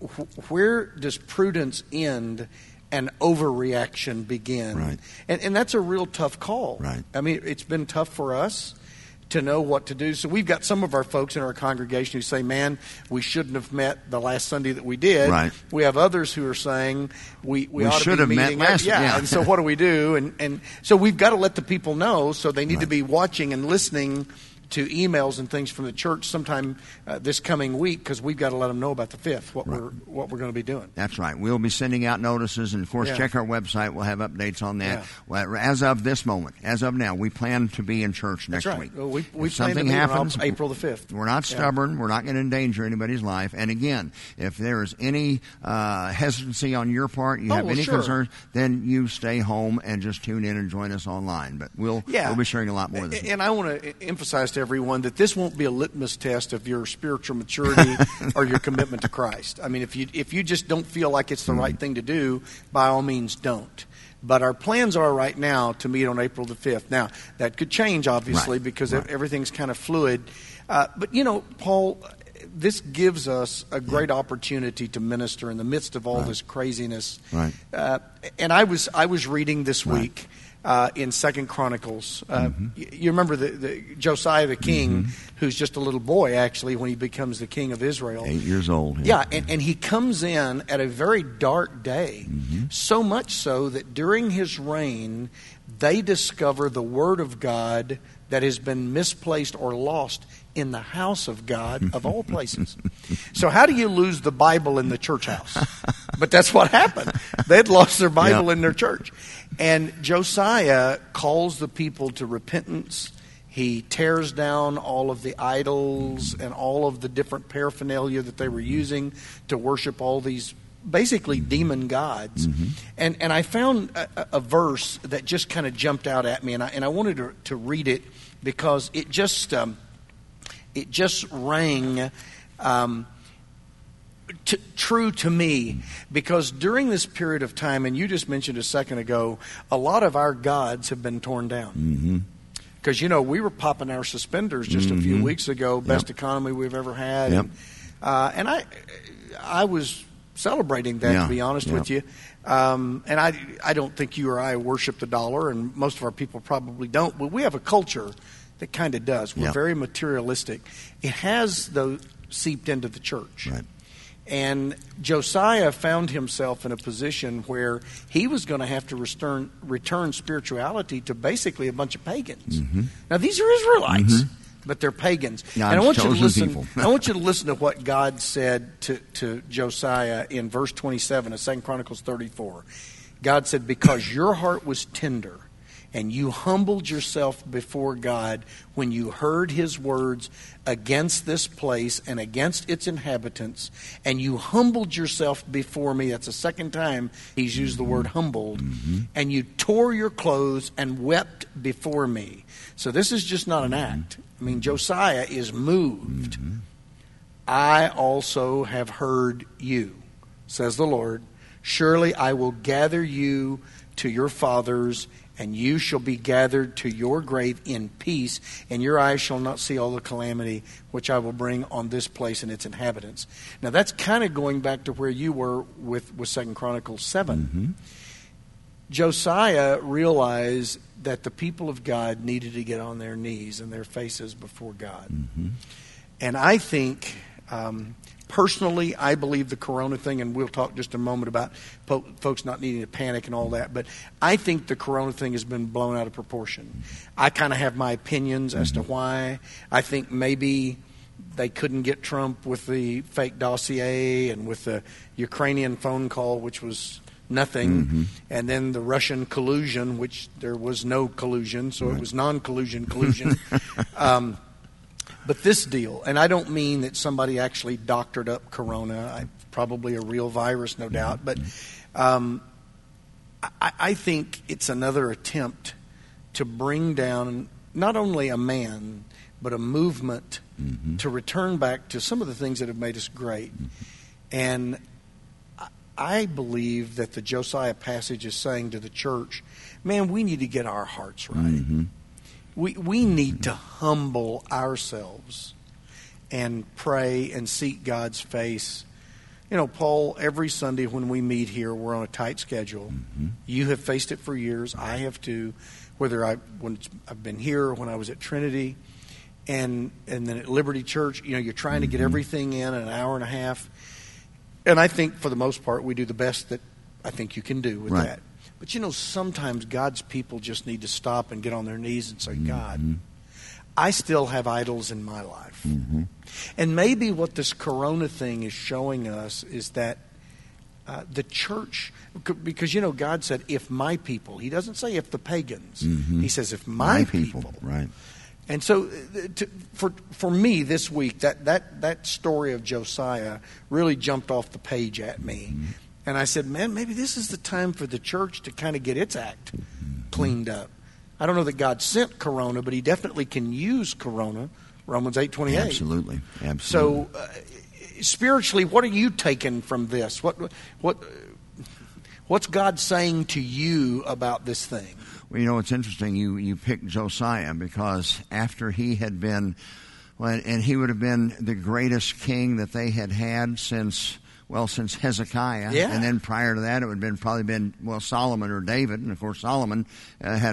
where does prudence end and overreaction begin? Right. And that's a real tough call. Right. I mean, it's been tough for us to know what to do. So we've got some of our folks in our congregation who say, man, we shouldn't have met the last Sunday that we did. Right. We have others who are saying we ought should to be have met meeting. last. And so what do we do? And so we've got to let the people know, so they need to be watching and listening to emails and things from the church sometime this coming week, because we've got to let them know about the 5th, what we're going to be doing. That's right. We'll be sending out notices, and of course, check our website. We'll have updates on that. Yeah. Well, as of this moment, as of now, we plan to be in church next That's right. week. Well, we if plan something to be happens, on April the 5th. We're not stubborn. We're not going to endanger anybody's life. And again, if there is any hesitancy on your part, you have any concerns, then you stay home and just tune in and join us online. But we'll be sharing a lot more this week. And I want to emphasize to everyone that this won't be a litmus test of your spiritual maturity or your commitment to Christ. I mean, if you just don't feel like it's the right thing to do, by all means don't. But our plans are right now to meet on April the 5th. Now, that could change, obviously, because everything's kind of fluid. But, Paul, this gives us a great opportunity to minister in the midst of all this craziness. Right. And I was reading this week in 2 Chronicles. You remember the Josiah the king, who's just a little boy, actually, when he becomes the king of Israel. 8 years old. Yeah, and he comes in at a very dark day, so much so that during his reign, they discover the Word of God that has been misplaced or lost in the house of God, of all places. So how do you lose the Bible in the church house? But that's what happened. They'd lost their Bible in their church. And Josiah calls the people to repentance. He tears down all of the idols and all of the different paraphernalia that they were using to worship all these basically demon gods. And I found a verse that just kind of jumped out at me, and I wanted to read it because it just rang true to me, because during this period of time, and you just mentioned a second ago, a lot of our gods have been torn down. Because, we were popping our suspenders just a few weeks ago, best economy we've ever had. And I was celebrating that, to be honest with you. And I don't think you or I worship the dollar, and most of our people probably don't, but we have a culture that kind of does. We're very materialistic. It has, though, seeped into the church. Right. And Josiah found himself in a position where he was going to have to return spirituality to basically a bunch of pagans. Now, these are Israelites, but they're pagans. And I want you to listen. I want you to listen to what God said to Josiah in verse 27 of 2 Chronicles 34. God said, "Because your heart was tender, and you humbled yourself before God when you heard His words against this place and against its inhabitants, and you humbled yourself before me." That's the second time He's used the word humbled. "And you tore your clothes and wept before me." So this is just not an act. I mean, Josiah is moved. "I also have heard you, says the Lord. Surely I will gather you to your fathers, and you shall be gathered to your grave in peace, and your eyes shall not see all the calamity which I will bring on this place and its inhabitants." Now that's kind of going back to where you were with 2 Chronicles 7. Josiah realized that the people of God needed to get on their knees and their faces before God. And I think, personally, I believe the corona thing, and we'll talk just a moment about folks not needing to panic and all that, but I think the corona thing has been blown out of proportion. I kind of have my opinions as to why. I think maybe they couldn't get Trump with the fake dossier and with the Ukrainian phone call, which was nothing, and then the Russian collusion, which there was no collusion, so it was non-collusion collusion. But this deal, and I don't mean that somebody actually doctored up corona, probably a real virus, no doubt, but I think it's another attempt to bring down not only a man, but a movement to return back to some of the things that have made us great. And I believe that the Josiah passage is saying to the church, man, we need to get our hearts right. We need to humble ourselves and pray and seek God's face. You know, Paul, every Sunday when we meet here, we're on a tight schedule. You have faced it for years. I have too, whether when I've been here or when I was at Trinity. And then at Liberty Church, you know, you're trying to get everything in an hour and a half. And I think for the most part, we do the best that I think you can do with that. But, you know, sometimes God's people just need to stop and get on their knees and say, God, I still have idols in my life. And maybe what this corona thing is showing us is that the church, because, you know, God said, if my people, he doesn't say if the pagans. He says, if my people. Right. And so for me this week, that story of Josiah really jumped off the page at me. And I said, man, maybe this is the time for the church to kind of get its act cleaned up. I don't know that God sent Corona, but he definitely can use Corona, Romans 8:28. Absolutely. So spiritually, what are you taking from this? What's God saying to you about this thing? Well, you know, it's interesting you picked Josiah because after he had been, and he would have been the greatest king that they had since Hezekiah. Yeah. And then prior to that, it would have probably been Solomon or David. And, of course, Solomon had a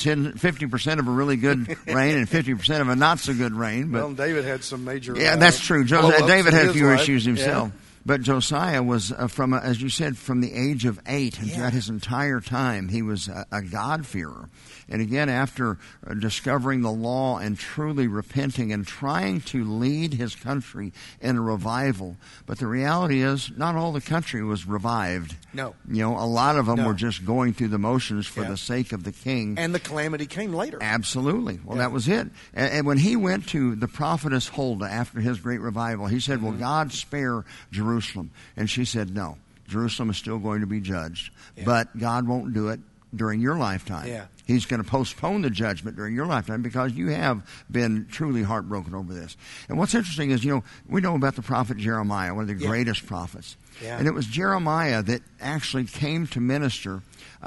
50% of a really good reign and 50% of a not-so-good reign. But, well, David had some major... Yeah, that's true. David had a few issues himself. Yeah. But Josiah was, as you said, from the age of 8 and throughout his entire time, he was a God-fearer. And again, after discovering the law and truly repenting and trying to lead his country in a revival. But the reality is, not all the country was revived. No. You know, a lot of them were just going through the motions for the sake of the king. And the calamity came later. Absolutely. Well, that was it. And when he went to the prophetess Huldah after his great revival, he said, will God spare Jerusalem? And she said, no. Jerusalem is still going to be judged. But God won't do it during your lifetime. Yeah. He's going to postpone the judgment during your lifetime because you have been truly heartbroken over this. And what's interesting is, you know, we know about the prophet Jeremiah, one of the greatest prophets. Yeah. And it was Jeremiah that actually came to minister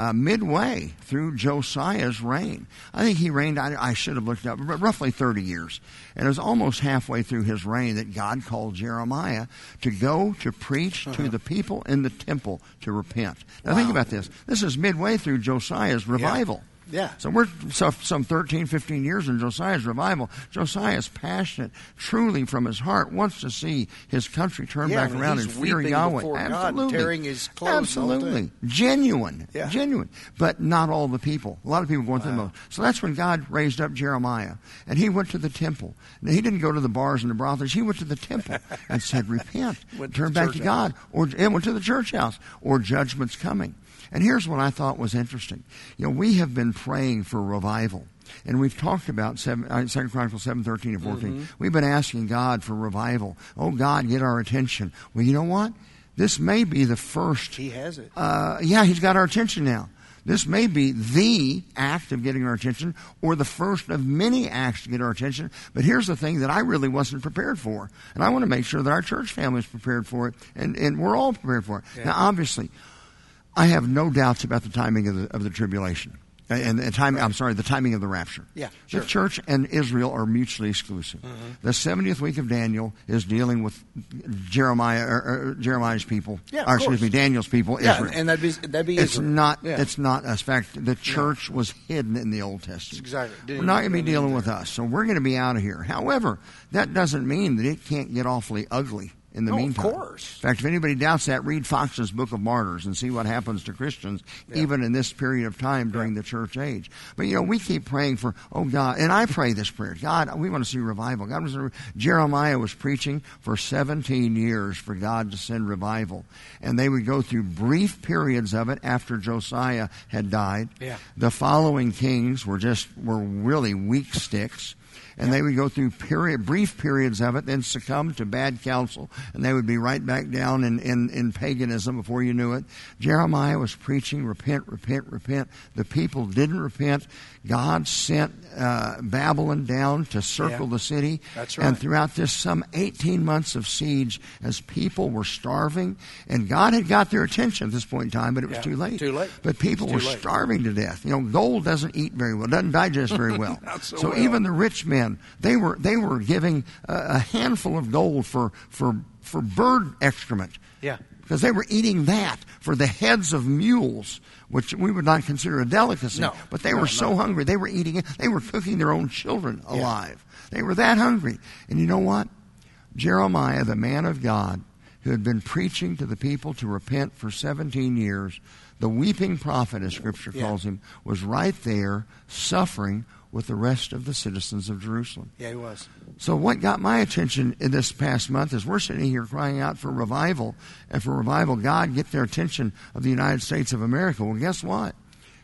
midway through Josiah's reign. I think he reigned, I should have looked up, but roughly 30 years. And it was almost halfway through his reign that God called Jeremiah to go to preach to the people in the temple to repent. Now think about this. This is midway through Josiah's revival. Yeah. So we're some 13, 15 years in Josiah's revival. Josiah is passionate, truly from his heart, wants to see his country turn back around and fear Yahweh. Absolutely. God, tearing his clothes. Absolutely. Genuine. Yeah. Genuine. But not all the people. A lot of people going through the most. So that's when God raised up Jeremiah. And he went to the temple. Now, he didn't go to the bars and the brothels. He went to the temple and said, repent. Turn back to God. Or it went to the church house. Or judgment's coming. And here's what I thought was interesting. You know, we have been praying for revival. And we've talked about 2 Chronicles 7:13 and 14. We've been asking God for revival. Oh, God, get our attention. Well, you know what? This may be the first. He has it. He's got our attention now. This may be the act of getting our attention or the first of many acts to get our attention. But here's the thing that I really wasn't prepared for. And I want to make sure that our church family is prepared for it. And we're all prepared for it. Yeah. Now, obviously, I have no doubts about the timing of the tribulation and the timing. I'm sorry, the timing of the rapture. Yeah, sure. The church and Israel are mutually exclusive. The 70th week of Daniel is dealing with Jeremiah's people. Yeah, or excuse me, Daniel's people. Israel. And that'd be Israel. It's not a fact. The church was hidden in the Old Testament. Exactly. We're not going to be dealing with us, so we're going to be out of here. However, that doesn't mean that it can't get awfully ugly. In the meantime. Of course. In fact, if anybody doubts that, read Fox's Book of Martyrs and see what happens to Christians even in this period of time during the church age. But, you know, we keep praying for, oh, God, and I pray this prayer. God, we want to see revival. Jeremiah was preaching for 17 years for God to send revival. And they would go through brief periods of it after Josiah had died. Yeah. The following kings were really weak sticks. And they would go through brief periods of it, then succumb to bad counsel, and they would be right back down in paganism before you knew it. Jeremiah was preaching, repent, repent, repent. The people didn't repent. God sent Babylon down to circle the city. That's right. And throughout this some 18 months of siege, as people were starving, and God had got their attention at this point in time, but it was too late. Too late. But people were starving to death. Gold doesn't eat very well, doesn't digest very well. so well. Even the rich men, they were giving a handful of gold for bird excrement. Yeah. Because they were eating that for the heads of mules, which we would not consider a delicacy. No. But they were so hungry, they were eating it. They were cooking their own children alive. They were that hungry. And you know what? Jeremiah, the man of God, who had been preaching to the people to repent for 17 years, the weeping prophet, as Scripture calls him, was right there suffering with the rest of the citizens of Jerusalem. Yeah, he was. So what got my attention in this past month is we're sitting here crying out for revival, and for revival, God get their attention of the United States of America. Well, guess what?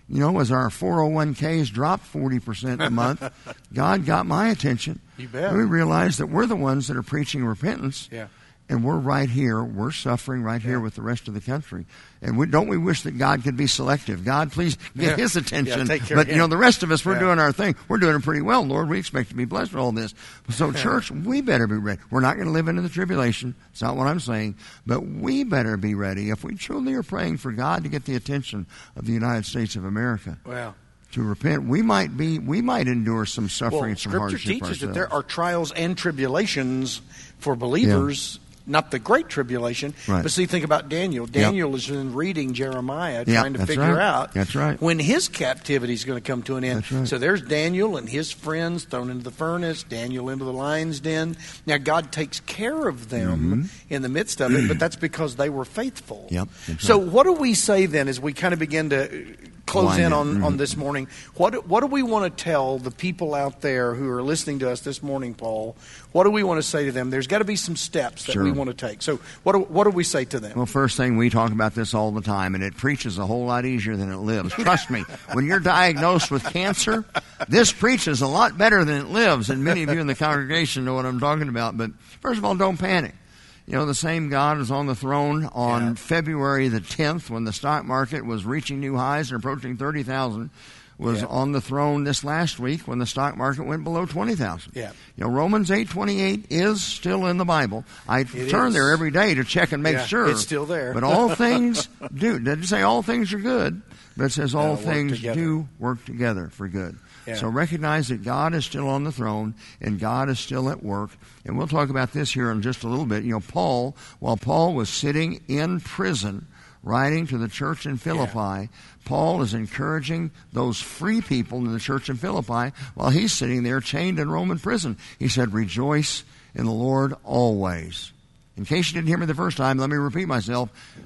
As our 401ks dropped 40% a month, God got my attention. You bet. We realized that we're the ones that are preaching repentance. Yeah. And we're right here. We're suffering right here with the rest of the country. And don't we wish that God could be selective? God, please get His attention. Take care but, of him. the rest of us, we're doing our thing. We're doing it pretty well, Lord. We expect to be blessed with all this. So, church, we better be ready. We're not going to live into the tribulation. That's not what I'm saying. But we better be ready if we truly are praying for God to get the attention of the United States of America. Wow. To repent, we might endure some suffering, some Scripture hardship teaches ourselves. that there are trials and tribulations for believers. Not the great tribulation, but see, think about Daniel. Daniel has been reading Jeremiah, trying to figure out when his captivity is going to come to an end. So there's Daniel and his friends thrown into the furnace, Daniel into the lion's den. Now, God takes care of them in the midst of it, but that's because they were faithful. So what do we say then as we kind of begin to close in on this morning? What do we want to tell the people out there who are listening to us this morning, Paul? What do we want to say to them? There's got to be some steps that we want to take. So what do we say to them? Well, first thing, we talk about this all the time, and it preaches a whole lot easier than it lives. Trust me, when you're diagnosed with cancer, this preaches a lot better than it lives, and many of you in the congregation know what I'm talking about. But first of all, don't panic. The same God is on the throne on February the 10th when the stock market was reaching new highs and approaching 30,000, was on the throne this last week when the stock market went below 20,000. Romans 8:28 is still in the Bible. I turn there every day to check and make sure. It's still there. But all things do. It doesn't say all things are good, but it says all things do work together for good. So recognize that God is still on the throne and God is still at work. And we'll talk about this here in just a little bit. Paul, while Paul was sitting in prison writing to the church in Philippi, Paul is encouraging those free people in the church in Philippi while he's sitting there chained in Roman prison. He said, rejoice in the Lord always. In case you didn't hear me the first time, let me repeat myself.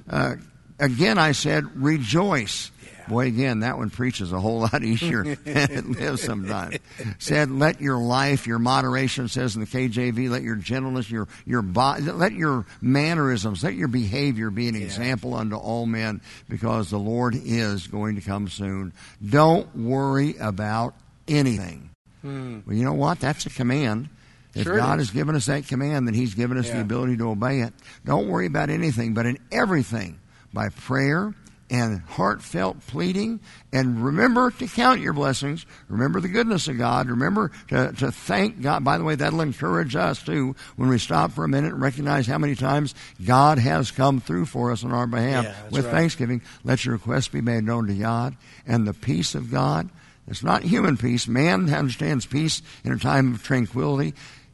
Again, I said, rejoice. Boy, again, that one preaches a whole lot easier than it lives sometimes. Said, let your life, your moderation, says in the KJV, let your gentleness, let your mannerisms, let your behavior be an example unto all men, because the Lord is going to come soon. Don't worry about anything. Well, you know what? That's a command. If God has given us that command, then He's given us the ability to obey it. Don't worry about anything, but in everything, by prayer and heartfelt pleading, and remember to count your blessings. Remember the goodness of God. Remember to thank God. By the way, that'll encourage us too when we stop for a minute and recognize how many times God has come through for us on our behalf. With thanksgiving, let your requests be made known to God, and the peace of God. It's not human peace. Man understands peace in a time of tranquility.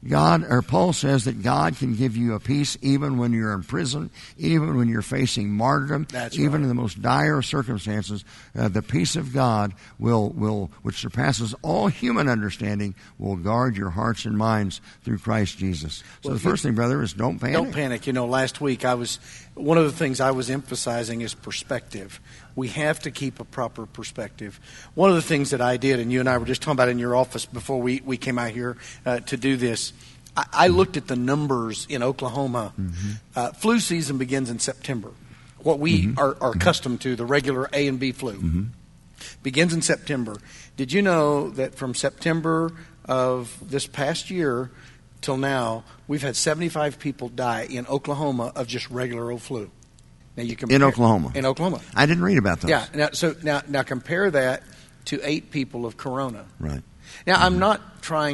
Paul says that God can give you a peace even when you're in prison, even when you're facing martyrdom, even in the most dire circumstances. The peace of God which surpasses all human understanding, will guard your hearts and minds through Christ Jesus. So the first thing, brother, is don't panic. Don't panic. Last week one of the things I was emphasizing is perspective. We have to keep a proper perspective. One of the things that I did, and you and I were just talking about in your office before we came out here to do this, I looked at the numbers in Oklahoma. Flu season begins in September. What we are accustomed to, the regular A and B flu, begins in September. Did you know that from September of this past year till now, we've had 75 people die in Oklahoma of just regular old flu. Now you compare, In Oklahoma? In Oklahoma. I didn't read about those. Yeah. Now compare that to 8 people of corona. Right. Now, I'm not trying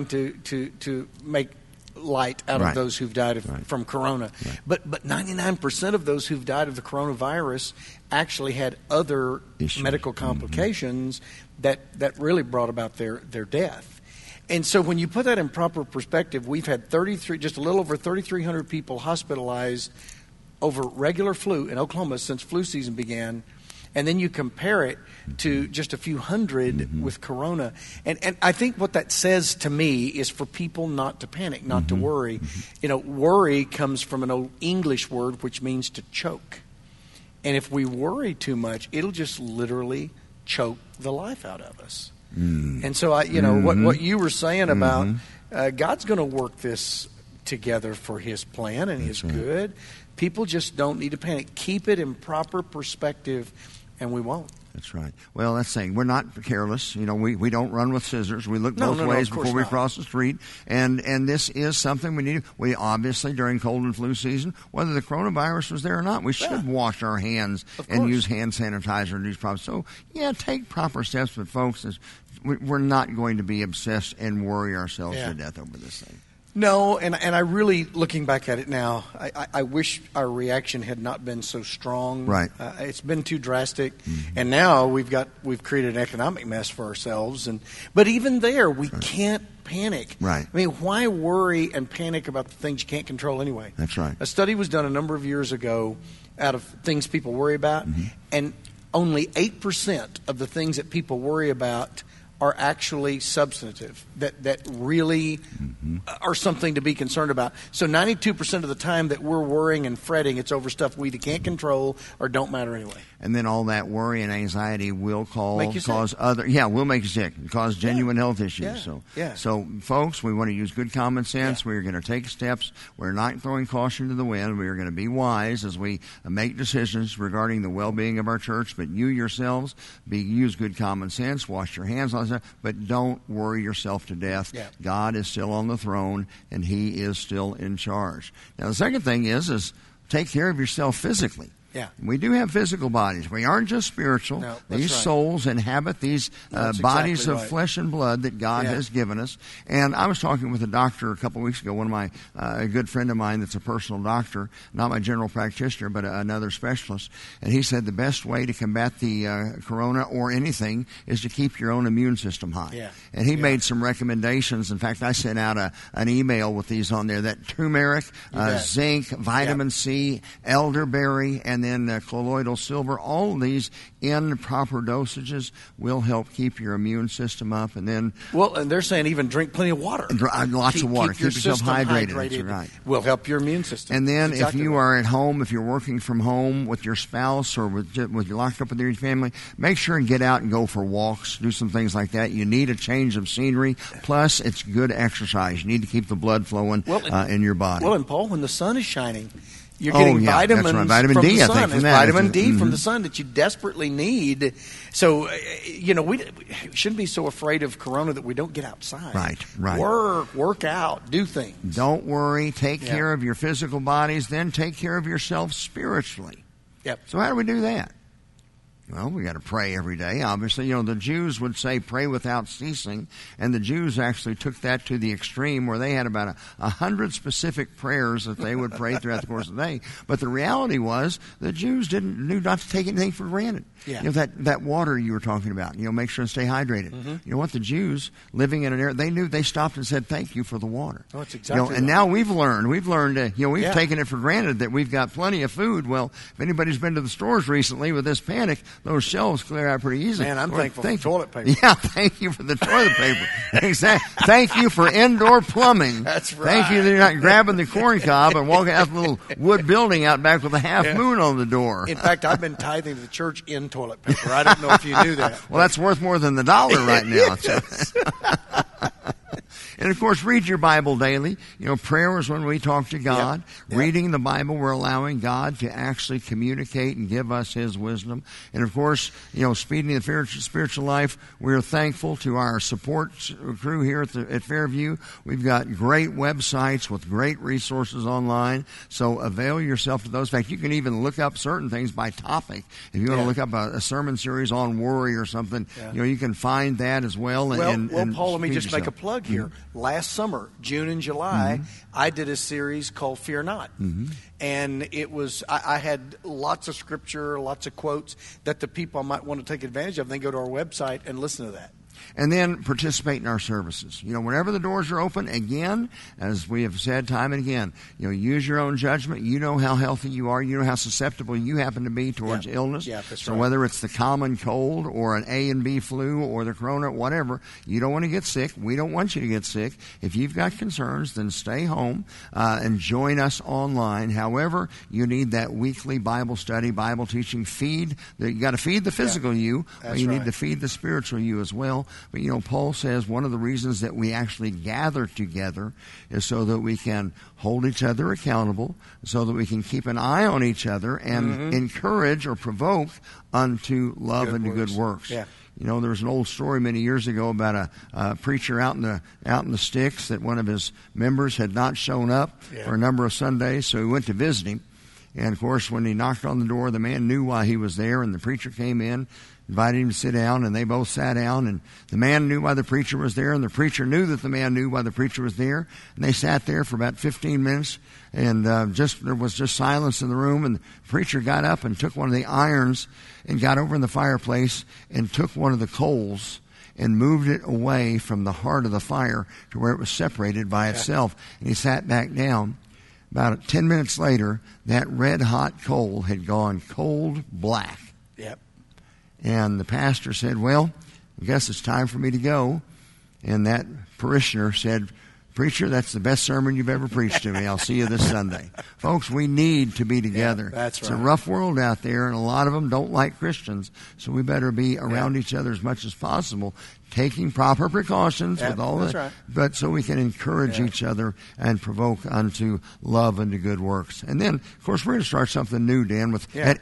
to make light out of Right. those who've died Right. from corona, Right. but 99% of those who've died of the coronavirus actually had other Issues. medical complications that really brought about their death. And so when you put that in proper perspective, we've had just a little over 3,300 people hospitalized over regular flu in Oklahoma since flu season began. And then you compare it to just a few hundred with corona. And I think what that says to me is for people not to panic, not to worry. You know, worry comes from an old English word which means to choke. And if we worry too much, it'll just literally choke the life out of us. And so, what you were saying about God's going to work this together for His plan and His good. People just don't need to panic. Keep it in proper perspective, and we won't. That's right. Well, that's saying we're not careless. You know, we don't run with scissors. We look both No, ways of course before we not. cross the street. And this is something we need. We obviously, during cold and flu season, whether the coronavirus was there or not, we should wash our hands and course. use hand sanitizer and these problems. So, yeah, take proper steps. But, folks, we're not going to be obsessed and worry ourselves to death over this thing. No, and I really, looking back at it now, I wish our reaction had not been so strong. Right. It's been too drastic, and now we've created an economic mess for ourselves. But even there, we can't panic. Right. I mean, why worry and panic about the things you can't control anyway? That's right. A study was done a number of years ago out of things people worry about, and only 8% of the things that people worry about are actually substantive, that really are something to be concerned about. So 92% of the time that we're worrying and fretting, it's over stuff we either can't control or don't matter anyway. And then all that worry and anxiety will Make you cause sick. will make you sick and cause genuine health issues. Yeah. So, folks, we want to use good common sense. We're going to take steps. We're not throwing caution to the wind. We are going to be wise as we make decisions regarding the well-being of our church. But you yourselves, use good common sense. Wash your hands on that. But don't worry yourself to death. Yeah. God is still on the throne, and He is still in charge. Now, the second thing is take care of yourself physically. Yeah. We do have physical bodies. We aren't just spiritual. No, that's these right. souls inhabit these That's bodies exactly of right. flesh and blood that God has given us. And I was talking with a doctor a couple of weeks ago, one of my a good friend of mine that's a personal doctor, not my general practitioner, but another specialist. And he said the best way to combat the corona or anything is to keep your own immune system high. Yeah. And he made some recommendations. In fact, I sent out an email with these on there, that turmeric, bet. zinc, vitamin C, elderberry, and then colloidal silver. All of these in proper dosages will help keep your immune system up. And then And they're saying even drink plenty of water. Lots of water. Keep your Keep yourself system hydrated. That's right. Will help your immune system. And then That's exactly if you right. are at home, if you're working from home with your spouse or with you locked up with your family, make sure and get out and go for walks, do some things like that. You need a change of scenery. Plus, it's good exercise. You need to keep the blood flowing in your body. Well, and Paul, when the sun is shining, you're getting vitamins that's right. Vitamin from D, the I sun. think, from It's that. vitamin D from the sun that you desperately need. So, we shouldn't be so afraid of corona that we don't get outside. Right. Work out, do things. Don't worry. Take care of your physical bodies. Then take care of yourself spiritually. Yep. So how do we do that? Well, we got to pray every day. Obviously, the Jews would say pray without ceasing, and the Jews actually took that to the extreme where they had about 100 specific prayers that they would pray throughout the course of the day. But the reality was the Jews knew not to take anything for granted. Yeah. That water you were talking about, make sure and stay hydrated. You know what? The Jews living in an area, they knew, they stopped and said thank you for the water. Oh, it's exactly And right. now we've learned, we've taken it for granted that we've got plenty of food. Well, if anybody's been to the stores recently with this panic, those shelves clear out pretty easily. Man, I'm thankful for toilet paper. Yeah, thank you for the toilet paper. Exactly. Thank you for indoor plumbing. That's right. Thank you that you're not grabbing the corn cob and walking out the little wood building out back with a half moon on the door. In fact, I've been tithing to the church in toilet paper. I don't know if you knew that. Well, that's worth more than the dollar right now. Yes. And And of course, read your Bible daily. Prayer is when we talk to God. Yep. Reading the Bible, we're allowing God to actually communicate and give us His wisdom. And of course, speeding the spiritual life, we're thankful to our support crew here at Fairview. We've got great websites with great resources online. So avail yourself to those. In fact, you can even look up certain things by topic. If you want to look up a sermon series on worry or something, you can find that as well. Well, Paul, let me just make a plug here. Last summer, June and July, I did a series called Fear Not. And it was, I had lots of scripture, lots of quotes that the people might want to take advantage of. Then go to our website and listen to that. And then participate in our services. Whenever the doors are open, again, as we have said time and again, use your own judgment. You know how healthy you are. You know how susceptible you happen to be towards illness. Yeah, that's so right. whether it's the common cold or an A and B flu or the corona, whatever, you don't want to get sick. We don't want you to get sick. If you've got concerns, then stay home and join us online. However, you need that weekly Bible study, Bible teaching. You got to feed the physical you, but you need to feed the spiritual you as well. But Paul says one of the reasons that we actually gather together is so that we can hold each other accountable, so that we can keep an eye on each other and encourage or provoke unto love and to good works. Yeah. There was an old story many years ago about a preacher out in the sticks that one of his members had not shown up for a number of Sundays, so he went to visit him. And of course, when he knocked on the door, the man knew why he was there, and the preacher came in, invited him to sit down, and they both sat down, and the man knew why the preacher was there, and the preacher knew that the man knew why the preacher was there, and they sat there for about 15 minutes, and there was just silence in the room, and the preacher got up and took one of the irons and got over in the fireplace and took one of the coals and moved it away from the heart of the fire to where it was separated by itself, and he sat back down. About 10 minutes later, that red-hot coal had gone cold black. Yep. And the pastor said, well, I guess it's time for me to go. And that parishioner said, preacher, that's the best sermon you've ever preached to me. I'll see you this Sunday. Folks, we need to be together. Yeah, that's It's right. a rough world out there, and a lot of them don't like Christians. So we better be around each other as much as possible, taking proper precautions with all that's that, right. but so we can encourage each other and provoke unto love and to good works. And then, of course, we're going to start something new, Dan, with at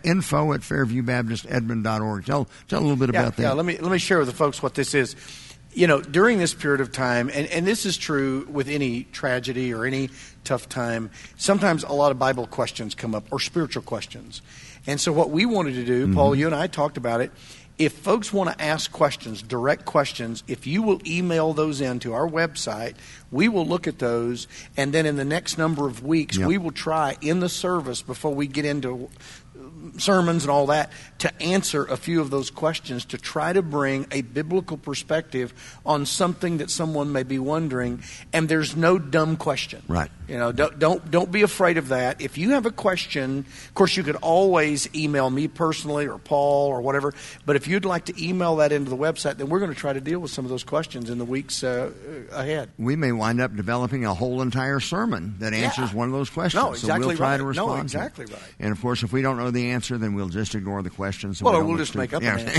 info@fairviewbaptistedmond.org. Tell a little bit about that. Yeah, let me share with the folks what this is. During this period of time, and this is true with any tragedy or any tough time, sometimes a lot of Bible questions come up or spiritual questions. And so what we wanted to do, Paul, you and I talked about it, if folks want to ask questions, direct questions, if you will email those into our website, we will look at those, and then in the next number of weeks, we will try in the service before we get into sermons and all that to answer a few of those questions, to try to bring a biblical perspective on something that someone may be wondering. And there's no dumb question. Right. Don't be afraid of that. If you have a question, of course, you could always email me personally or Paul or whatever. But if you'd like to email that into the website, then we're going to try to deal with some of those questions in the weeks ahead. We may wind up developing a whole entire sermon that answers one of those questions. No, exactly so we'll try right. to respond. No, exactly right. And of course, if we don't know the answer, then we'll just ignore the question. So We'll just make up an answer.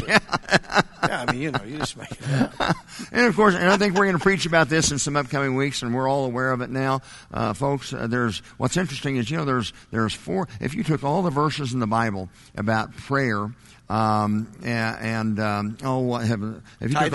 You just make it up. And of course, and I think we're going to preach about this in some upcoming weeks, and we're all aware of it now, folks. What's interesting is there's 4. If you took all the verses in the Bible about prayer. If you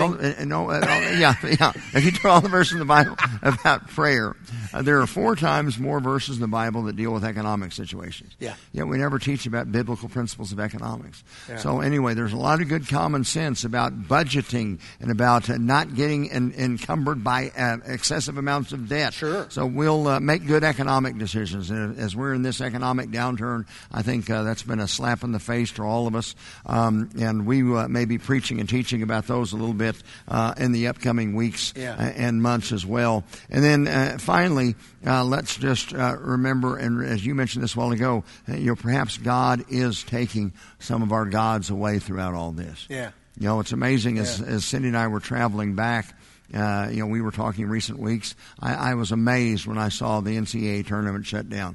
took all the verses in the Bible about prayer, there are 4 times more verses in the Bible that deal with economic situations. Yeah. Yet we never teach about biblical principles of economics. Yeah. So anyway, there's a lot of good common sense about budgeting and about not getting encumbered by excessive amounts of debt. Sure. So we'll make good economic decisions. And as we're in this economic downturn, I think that's been a slap in the face to all of us. And we may be preaching and teaching about those a little bit in the upcoming weeks and months as well. And then finally, let's just remember, and as you mentioned this a while ago, perhaps God is taking some of our gods away throughout all this. Yeah. It's amazing as Cindy and I were traveling back We were talking in recent weeks. I was amazed when I saw the NCAA tournament shut down.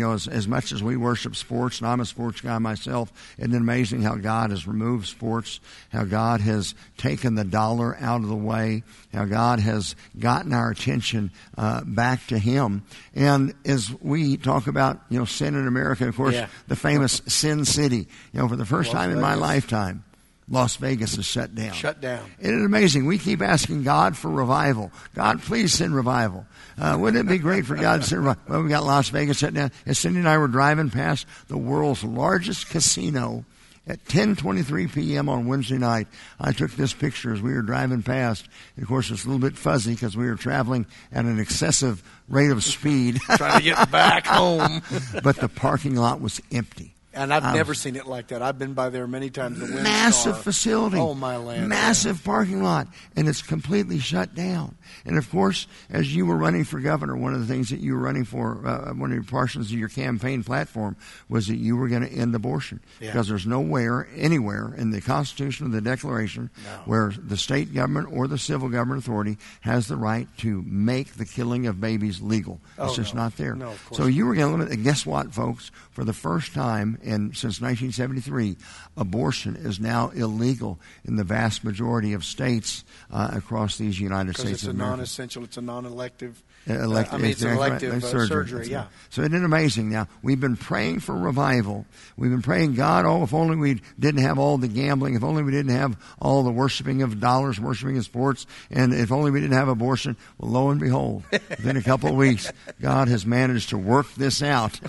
As much as we worship sports, and I'm a sports guy myself, isn't it amazing how God has removed sports, how God has taken the dollar out of the way, how God has gotten our attention back to Him. And as we talk about, sin in America, of course, the famous Sin City, for the first time in my lifetime, Las Vegas is shut down. Isn't it amazing? We keep asking God for revival. God, please send revival. Wouldn't it be great for God to send revival? Well, we got Las Vegas shut down. As Cindy and I were driving past the world's largest casino at 10:23 p.m. on Wednesday night, I took this picture as we were driving past. And of course, it's a little bit fuzzy because we were traveling at an excessive rate of speed. Trying to get back home. But the parking lot was empty. And I've never seen it like that. I've been by there many times. The massive facility. Oh, my land. Massive parking lot. And it's completely shut down. And, of course, as you were running for governor, one of the things that you were running for, one of your portions of your campaign platform, was that you were going to end abortion. Yeah. Because there's nowhere, anywhere in the Constitution or the Declaration where the state government or the civil government authority has the right to make the killing of babies legal. It's just not there. No, of course so you were going to limit, and guess what, folks? For the first time since 1973, abortion is now illegal in the vast majority of states across these United States of America. It's a non-essential, it's a non-elective. It's an elective surgery. Yeah. So isn't it amazing? Now, we've been praying for revival. We've been praying, God, if only we didn't have all the gambling, if only we didn't have all the worshiping of dollars, worshiping of sports, and if only we didn't have abortion. Well, lo and behold, within a couple of weeks, God has managed to work this out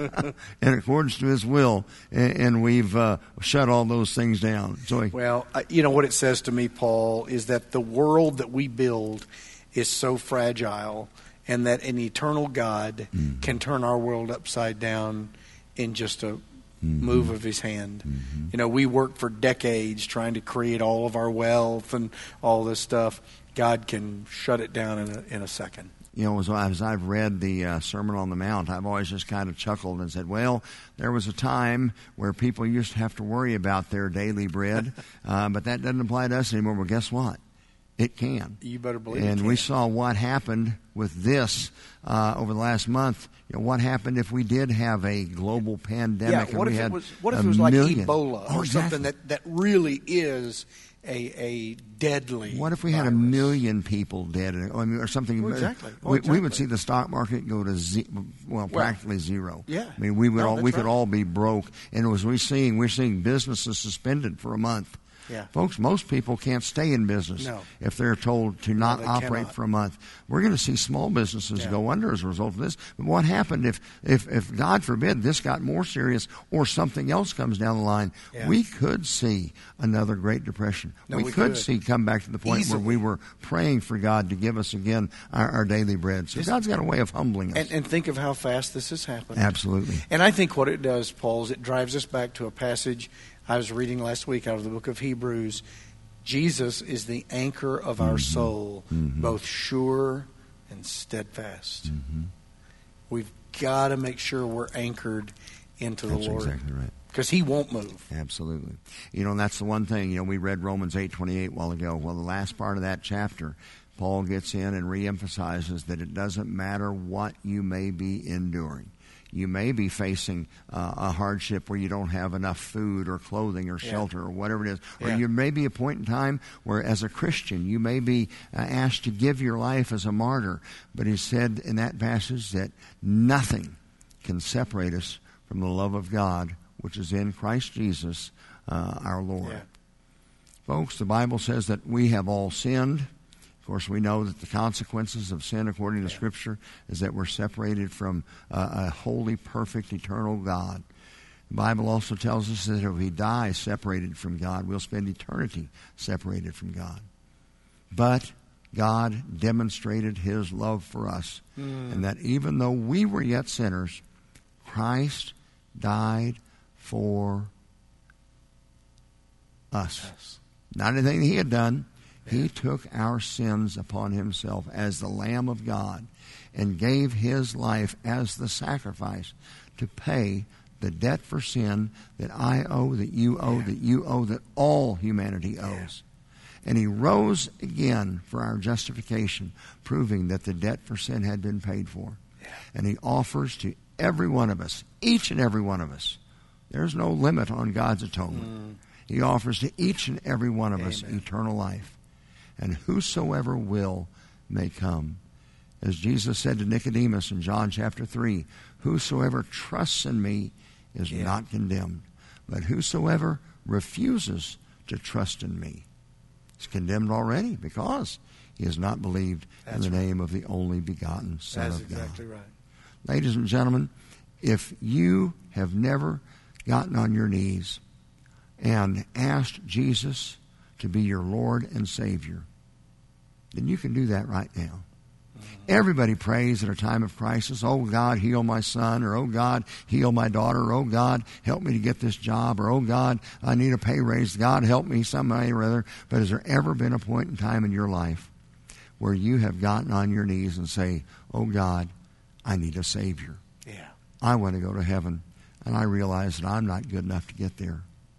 in accordance to His will, and we've shut all those things down. Joey? Well, what it says to me, Paul, is that the world that we build is so fragile, and that an eternal God can turn our world upside down in just a move of His hand. We worked for decades trying to create all of our wealth and all this stuff. God can shut it down in a second. As I've read the Sermon on the Mount, I've always just kind of chuckled and said, well, there was a time where people used to have to worry about their daily bread, but that doesn't apply to us anymore. Well, guess what? It can. You better believe it And can. we saw what happened with this over the last month. What happened if we did have a global pandemic? Yeah, what if it was like Ebola or something that really is a deadly What if we virus? had 1 million people dead, or something? Well, exactly. We would see the stock market go to practically zero. Yeah. I mean, we could all be broke. And as we're seeing businesses suspended for a month. Yeah. Folks, most people can't stay in business if they're told to not operate for a month. We're going to see small businesses go under as a result of this. But what happened if God forbid, this got more serious or something else comes down the line? Yeah. We could see another Great Depression. We could see come back to the point where we were praying for God to give us again our daily bread. So God's got a way of humbling us. And think of how fast this has happened. Absolutely. And I think what it does, Paul, is it drives us back to a passage I was reading last week out of the book of Hebrews. Jesus is the anchor of our soul, both sure and steadfast. We've got to make sure we're anchored into the Lord. That's exactly right. Because He won't move. Absolutely. And that's the one thing. We read Romans 8:28 a while ago. Well, the last part of that chapter, Paul gets in and reemphasizes that it doesn't matter what you may be enduring. You may be facing a hardship where you don't have enough food or clothing or shelter or whatever it is. Or you may be a point in time where, as a Christian, you may be asked to give your life as a martyr. But he said in that passage that nothing can separate us from the love of God, which is in Christ Jesus, our Lord. Yeah. Folks, the Bible says that we have all sinned. Of course, we know that the consequences of sin, according to Scripture, is that we're separated from a holy, perfect, eternal God. The Bible also tells us that if we die separated from God, we'll spend eternity separated from God. But God demonstrated His love for us, and that even though we were yet sinners, Christ died for us. Yes. Not anything He had done. He took our sins upon Himself as the Lamb of God and gave His life as the sacrifice to pay the debt for sin that I owe, that you owe, that you owe, that all humanity owes. And he rose again for our justification, proving that the debt for sin had been paid for. Yeah. And he offers to every one of us, each and every one of us. There's no limit on God's atonement. He offers to each and every one of us eternal life. And whosoever will may come. As Jesus said to Nicodemus in John chapter 3, whosoever trusts in me is not condemned, but whosoever refuses to trust in me is condemned already, because he has not believed in the name of the only begotten Son of God. That's exactly right. Ladies and gentlemen, if you have never gotten on your knees and asked Jesus to be your Lord and Savior, then you can do that right now. Everybody prays at a time of crisis, oh God, heal my son, or oh God, heal my daughter, or oh God, help me to get this job, or oh God, I need a pay raise, God, help me somehow or other. But has there ever been a point in time in your life where you have gotten on your knees and say, oh God, I need a Savior. Yeah. I want to go to heaven, and I realize that I'm not good enough to get there.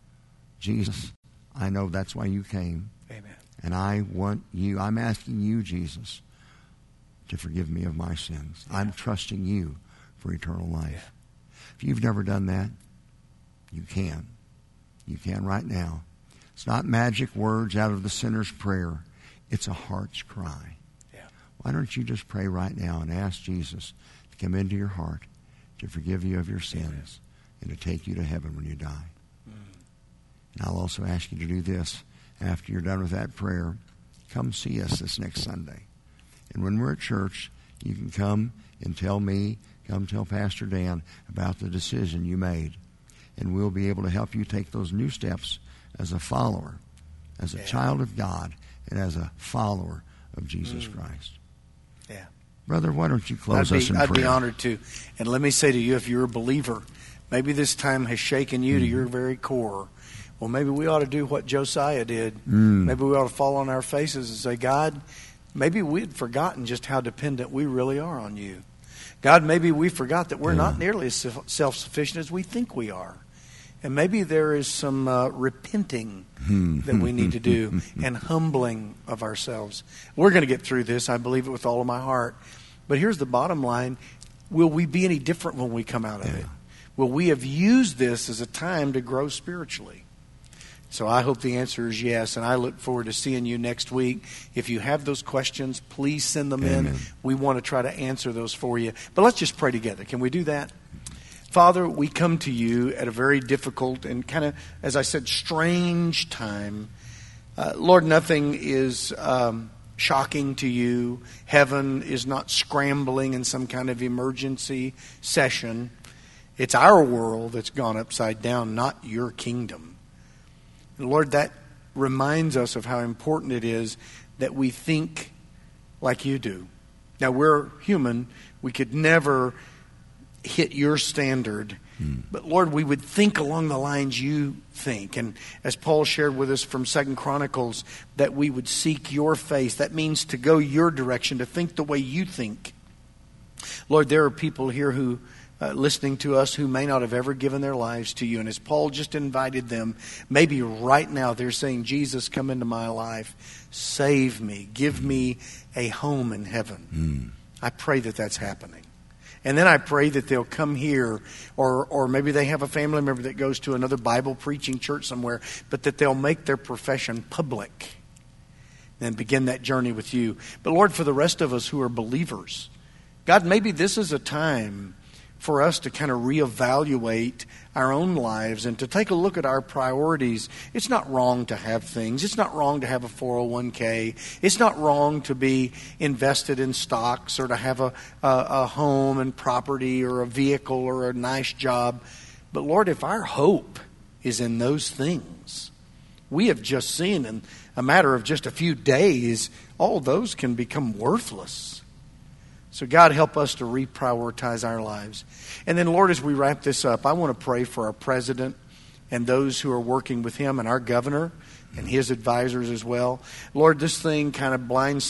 Jesus, I know that's why you came. Amen. And I want you, I'm asking you, Jesus, to forgive me of my sins. I'm trusting you for eternal life. If you've never done that, you can. You can right now. It's not magic words out of the sinner's prayer. It's a heart's cry. Yeah. Why don't you just pray right now and ask Jesus to come into your heart, to forgive you of your sins, and to take you to heaven when you die. And I'll also ask you to do this. After you're done with that prayer, come see us this next Sunday. And when we're at church, you can come and tell me, come tell Pastor Dan about the decision you made. And we'll be able to help you take those new steps as a follower, as a child of God, and as a follower of Jesus Christ. Yeah. Brother, why don't you close us in prayer? I'd be honored to. And let me say to you, if you're a believer, maybe this time has shaken you to your very core. Well, maybe we ought to do what Josiah did. Maybe we ought to fall on our faces and say, God, maybe we'd forgotten just how dependent we really are on you. God, maybe we forgot that we're not nearly as self-sufficient as we think we are. And maybe there is some repenting that we need to do and humbling of ourselves. We're going to get through this. I believe it with all of my heart. But here's the bottom line. Will we be any different when we come out of it? Will we have used this as a time to grow spiritually? So I hope the answer is yes, and I look forward to seeing you next week. If you have those questions, please send them in. We want to try to answer those for you. But let's just pray together. Can we do that? Father, we come to you at a very difficult and kind of, as I said, strange time. Lord, nothing is shocking to you. Heaven is not scrambling in some kind of emergency session. It's our world that's gone upside down, not your kingdom. And Lord, that reminds us of how important it is that we think like you do. Now, we're human. We could never hit your standard. But Lord, we would think along the lines you think. And as Paul shared with us from 2 Chronicles, that we would seek your face. That means to go your direction, to think the way you think. Lord, there are people here who listening to us who may not have ever given their lives to you. And as Paul just invited them, maybe right now they're saying, Jesus, come into my life. Save me. Give me a home in heaven. I pray that that's happening. And then I pray that they'll come here, or maybe they have a family member that goes to another Bible preaching church somewhere, but that they'll make their profession public and begin that journey with you. But Lord, for the rest of us who are believers, God, maybe this is a time for us to kind of reevaluate our own lives and to take a look at our priorities. It's not wrong to have things. It's not wrong to have a 401k. It's not wrong to be invested in stocks or to have a home and property or a vehicle or a nice job. But Lord, if our hope is in those things, we have just seen in a matter of just a few days, all those can become worthless. So God, help us to reprioritize our lives. And then, Lord, as we wrap this up, I want to pray for our president and those who are working with him and our governor and his advisors as well. Lord, this thing kind of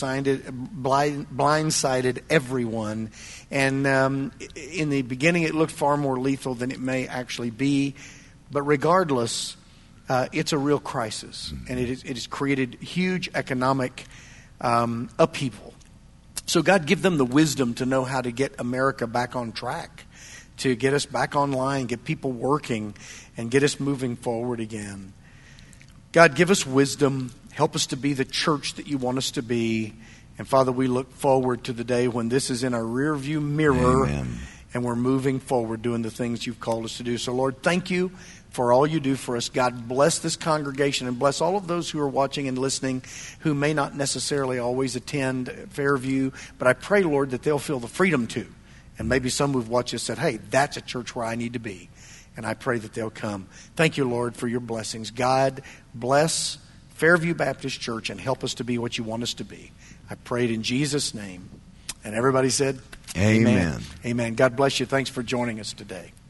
blindsided everyone. And in the beginning, it looked far more lethal than it may actually be. But regardless, it's a real crisis, and it has created huge economic upheaval. So God, give them the wisdom to know how to get America back on track, to get us back online, get people working, and get us moving forward again. God, give us wisdom. Help us to be the church that you want us to be. And Father, we look forward to the day when this is in our rearview mirror. Amen. And we're moving forward doing the things you've called us to do. So, Lord, thank you for all you do for us. God, bless this congregation and bless all of those who are watching and listening who may not necessarily always attend Fairview. But I pray, Lord, that they'll feel the freedom to. And maybe some who've watched us said, hey, that's a church where I need to be. And I pray that they'll come. Thank you, Lord, for your blessings. God, bless Fairview Baptist Church and help us to be what you want us to be. I prayed in Jesus' name. And everybody said, Amen. Amen. God bless you. Thanks for joining us today.